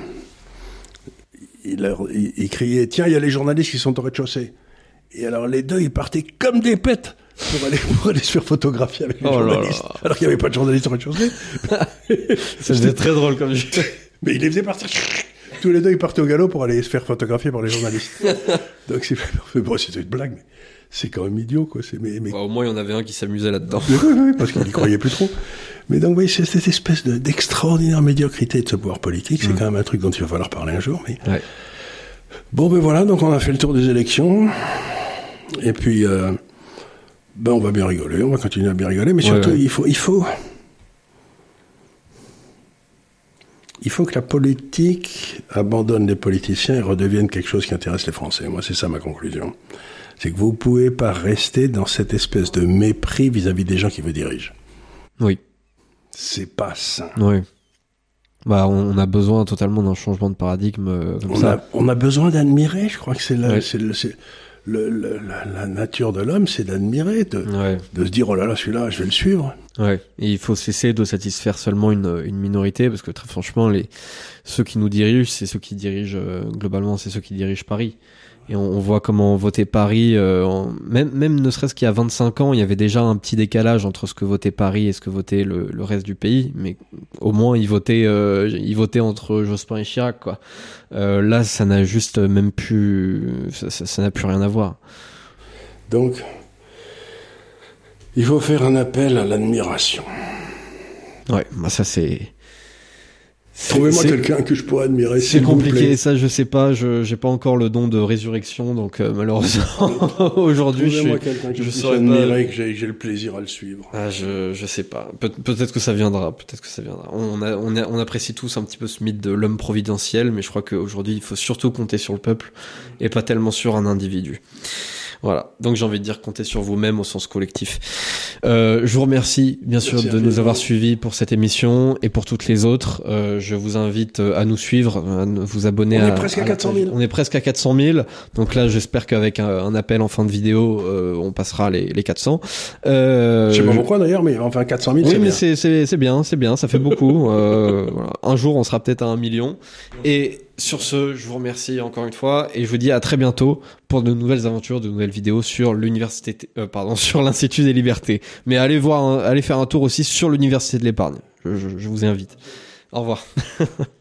il criait « Tiens, il y a les journalistes qui sont au rez-de-chaussée ». Et alors les deux, ils partaient comme des pètes pour aller se faire photographier avec les journalistes. Là là. Alors qu'il n'y avait pas de journalistes au rez-de-chaussée. C'était très drôle comme jeu. Mais il les faisait partir. Tous les deux, ils partaient au galop pour aller se faire photographier par les journalistes. Donc c'était une blague, mais c'est quand même idiot, quoi. Au moins, il y en avait un qui s'amusait là-dedans. Oui, parce qu'il n'y croyait plus trop. Mais donc, oui, c'est cette espèce d'extraordinaire médiocrité de ce pouvoir politique. C'est quand même un truc dont il va falloir parler un jour. Mais... Ouais. Bon, ben voilà, donc on a fait le tour des élections. Et puis, on va bien rigoler, on va continuer à bien rigoler. Mais surtout, il faut que la politique abandonne les politiciens et redevienne quelque chose qui intéresse les Français. Moi, c'est ça ma conclusion. C'est que vous ne pouvez pas rester dans cette espèce de mépris vis-à-vis des gens qui vous dirigent. Oui. C'est pas sain. Oui. Bah, on a besoin totalement d'un changement de paradigme comme ça. On a besoin d'admirer, je crois que c'est la nature de l'homme, c'est d'admirer, de se dire, oh là là, celui-là, je vais le suivre. Ouais. Et il faut cesser de satisfaire seulement une minorité, parce que très franchement, ceux qui nous dirigent, c'est ceux qui dirigent, globalement, c'est ceux qui dirigent Paris. Et on voit comment voter Paris, même ne serait-ce qu'il y a 25 ans, il y avait déjà un petit décalage entre ce que votait Paris et ce que votait le reste du pays, mais au moins ils votaient entre Jospin et Chirac, quoi. Là, ça n'a juste même plus, ça n'a plus rien à voir. Donc, il faut faire un appel à l'admiration. Ouais, bah ça c'est... Trouvez-moi quelqu'un que je pourrais admirer. C'est compliqué, ça je sais pas, j'ai pas encore le don de résurrection, donc malheureusement aujourd'hui je saurais admirer, que j'ai le plaisir à le suivre. Ah, je sais pas, peut-être que ça viendra, On apprécie tous un petit peu ce mythe de l'homme providentiel, mais je crois qu'aujourd'hui il faut surtout compter sur le peuple et pas tellement sur un individu. Voilà, donc j'ai envie de dire comptez sur vous-même au sens collectif. Je vous remercie bien sûr de nous avoir suivis pour cette émission et pour toutes les autres. Je vous invite à nous suivre, à vous abonner. On est presque à 400 000. On est presque à 400 000. Donc là, j'espère qu'avec un appel en fin de vidéo, on passera les 400. Je sais pas pourquoi d'ailleurs, mais enfin 400 000, oui, c'est bien. c'est bien, ça fait beaucoup. Voilà. Un jour, on sera peut-être à 1 million. Et sur ce, je vous remercie encore une fois et je vous dis à très bientôt pour de nouvelles aventures, de nouvelles vidéos sur sur l'Institut des Libertés. Mais allez faire un tour aussi sur l'Université de l'Épargne. Je vous invite. Au revoir.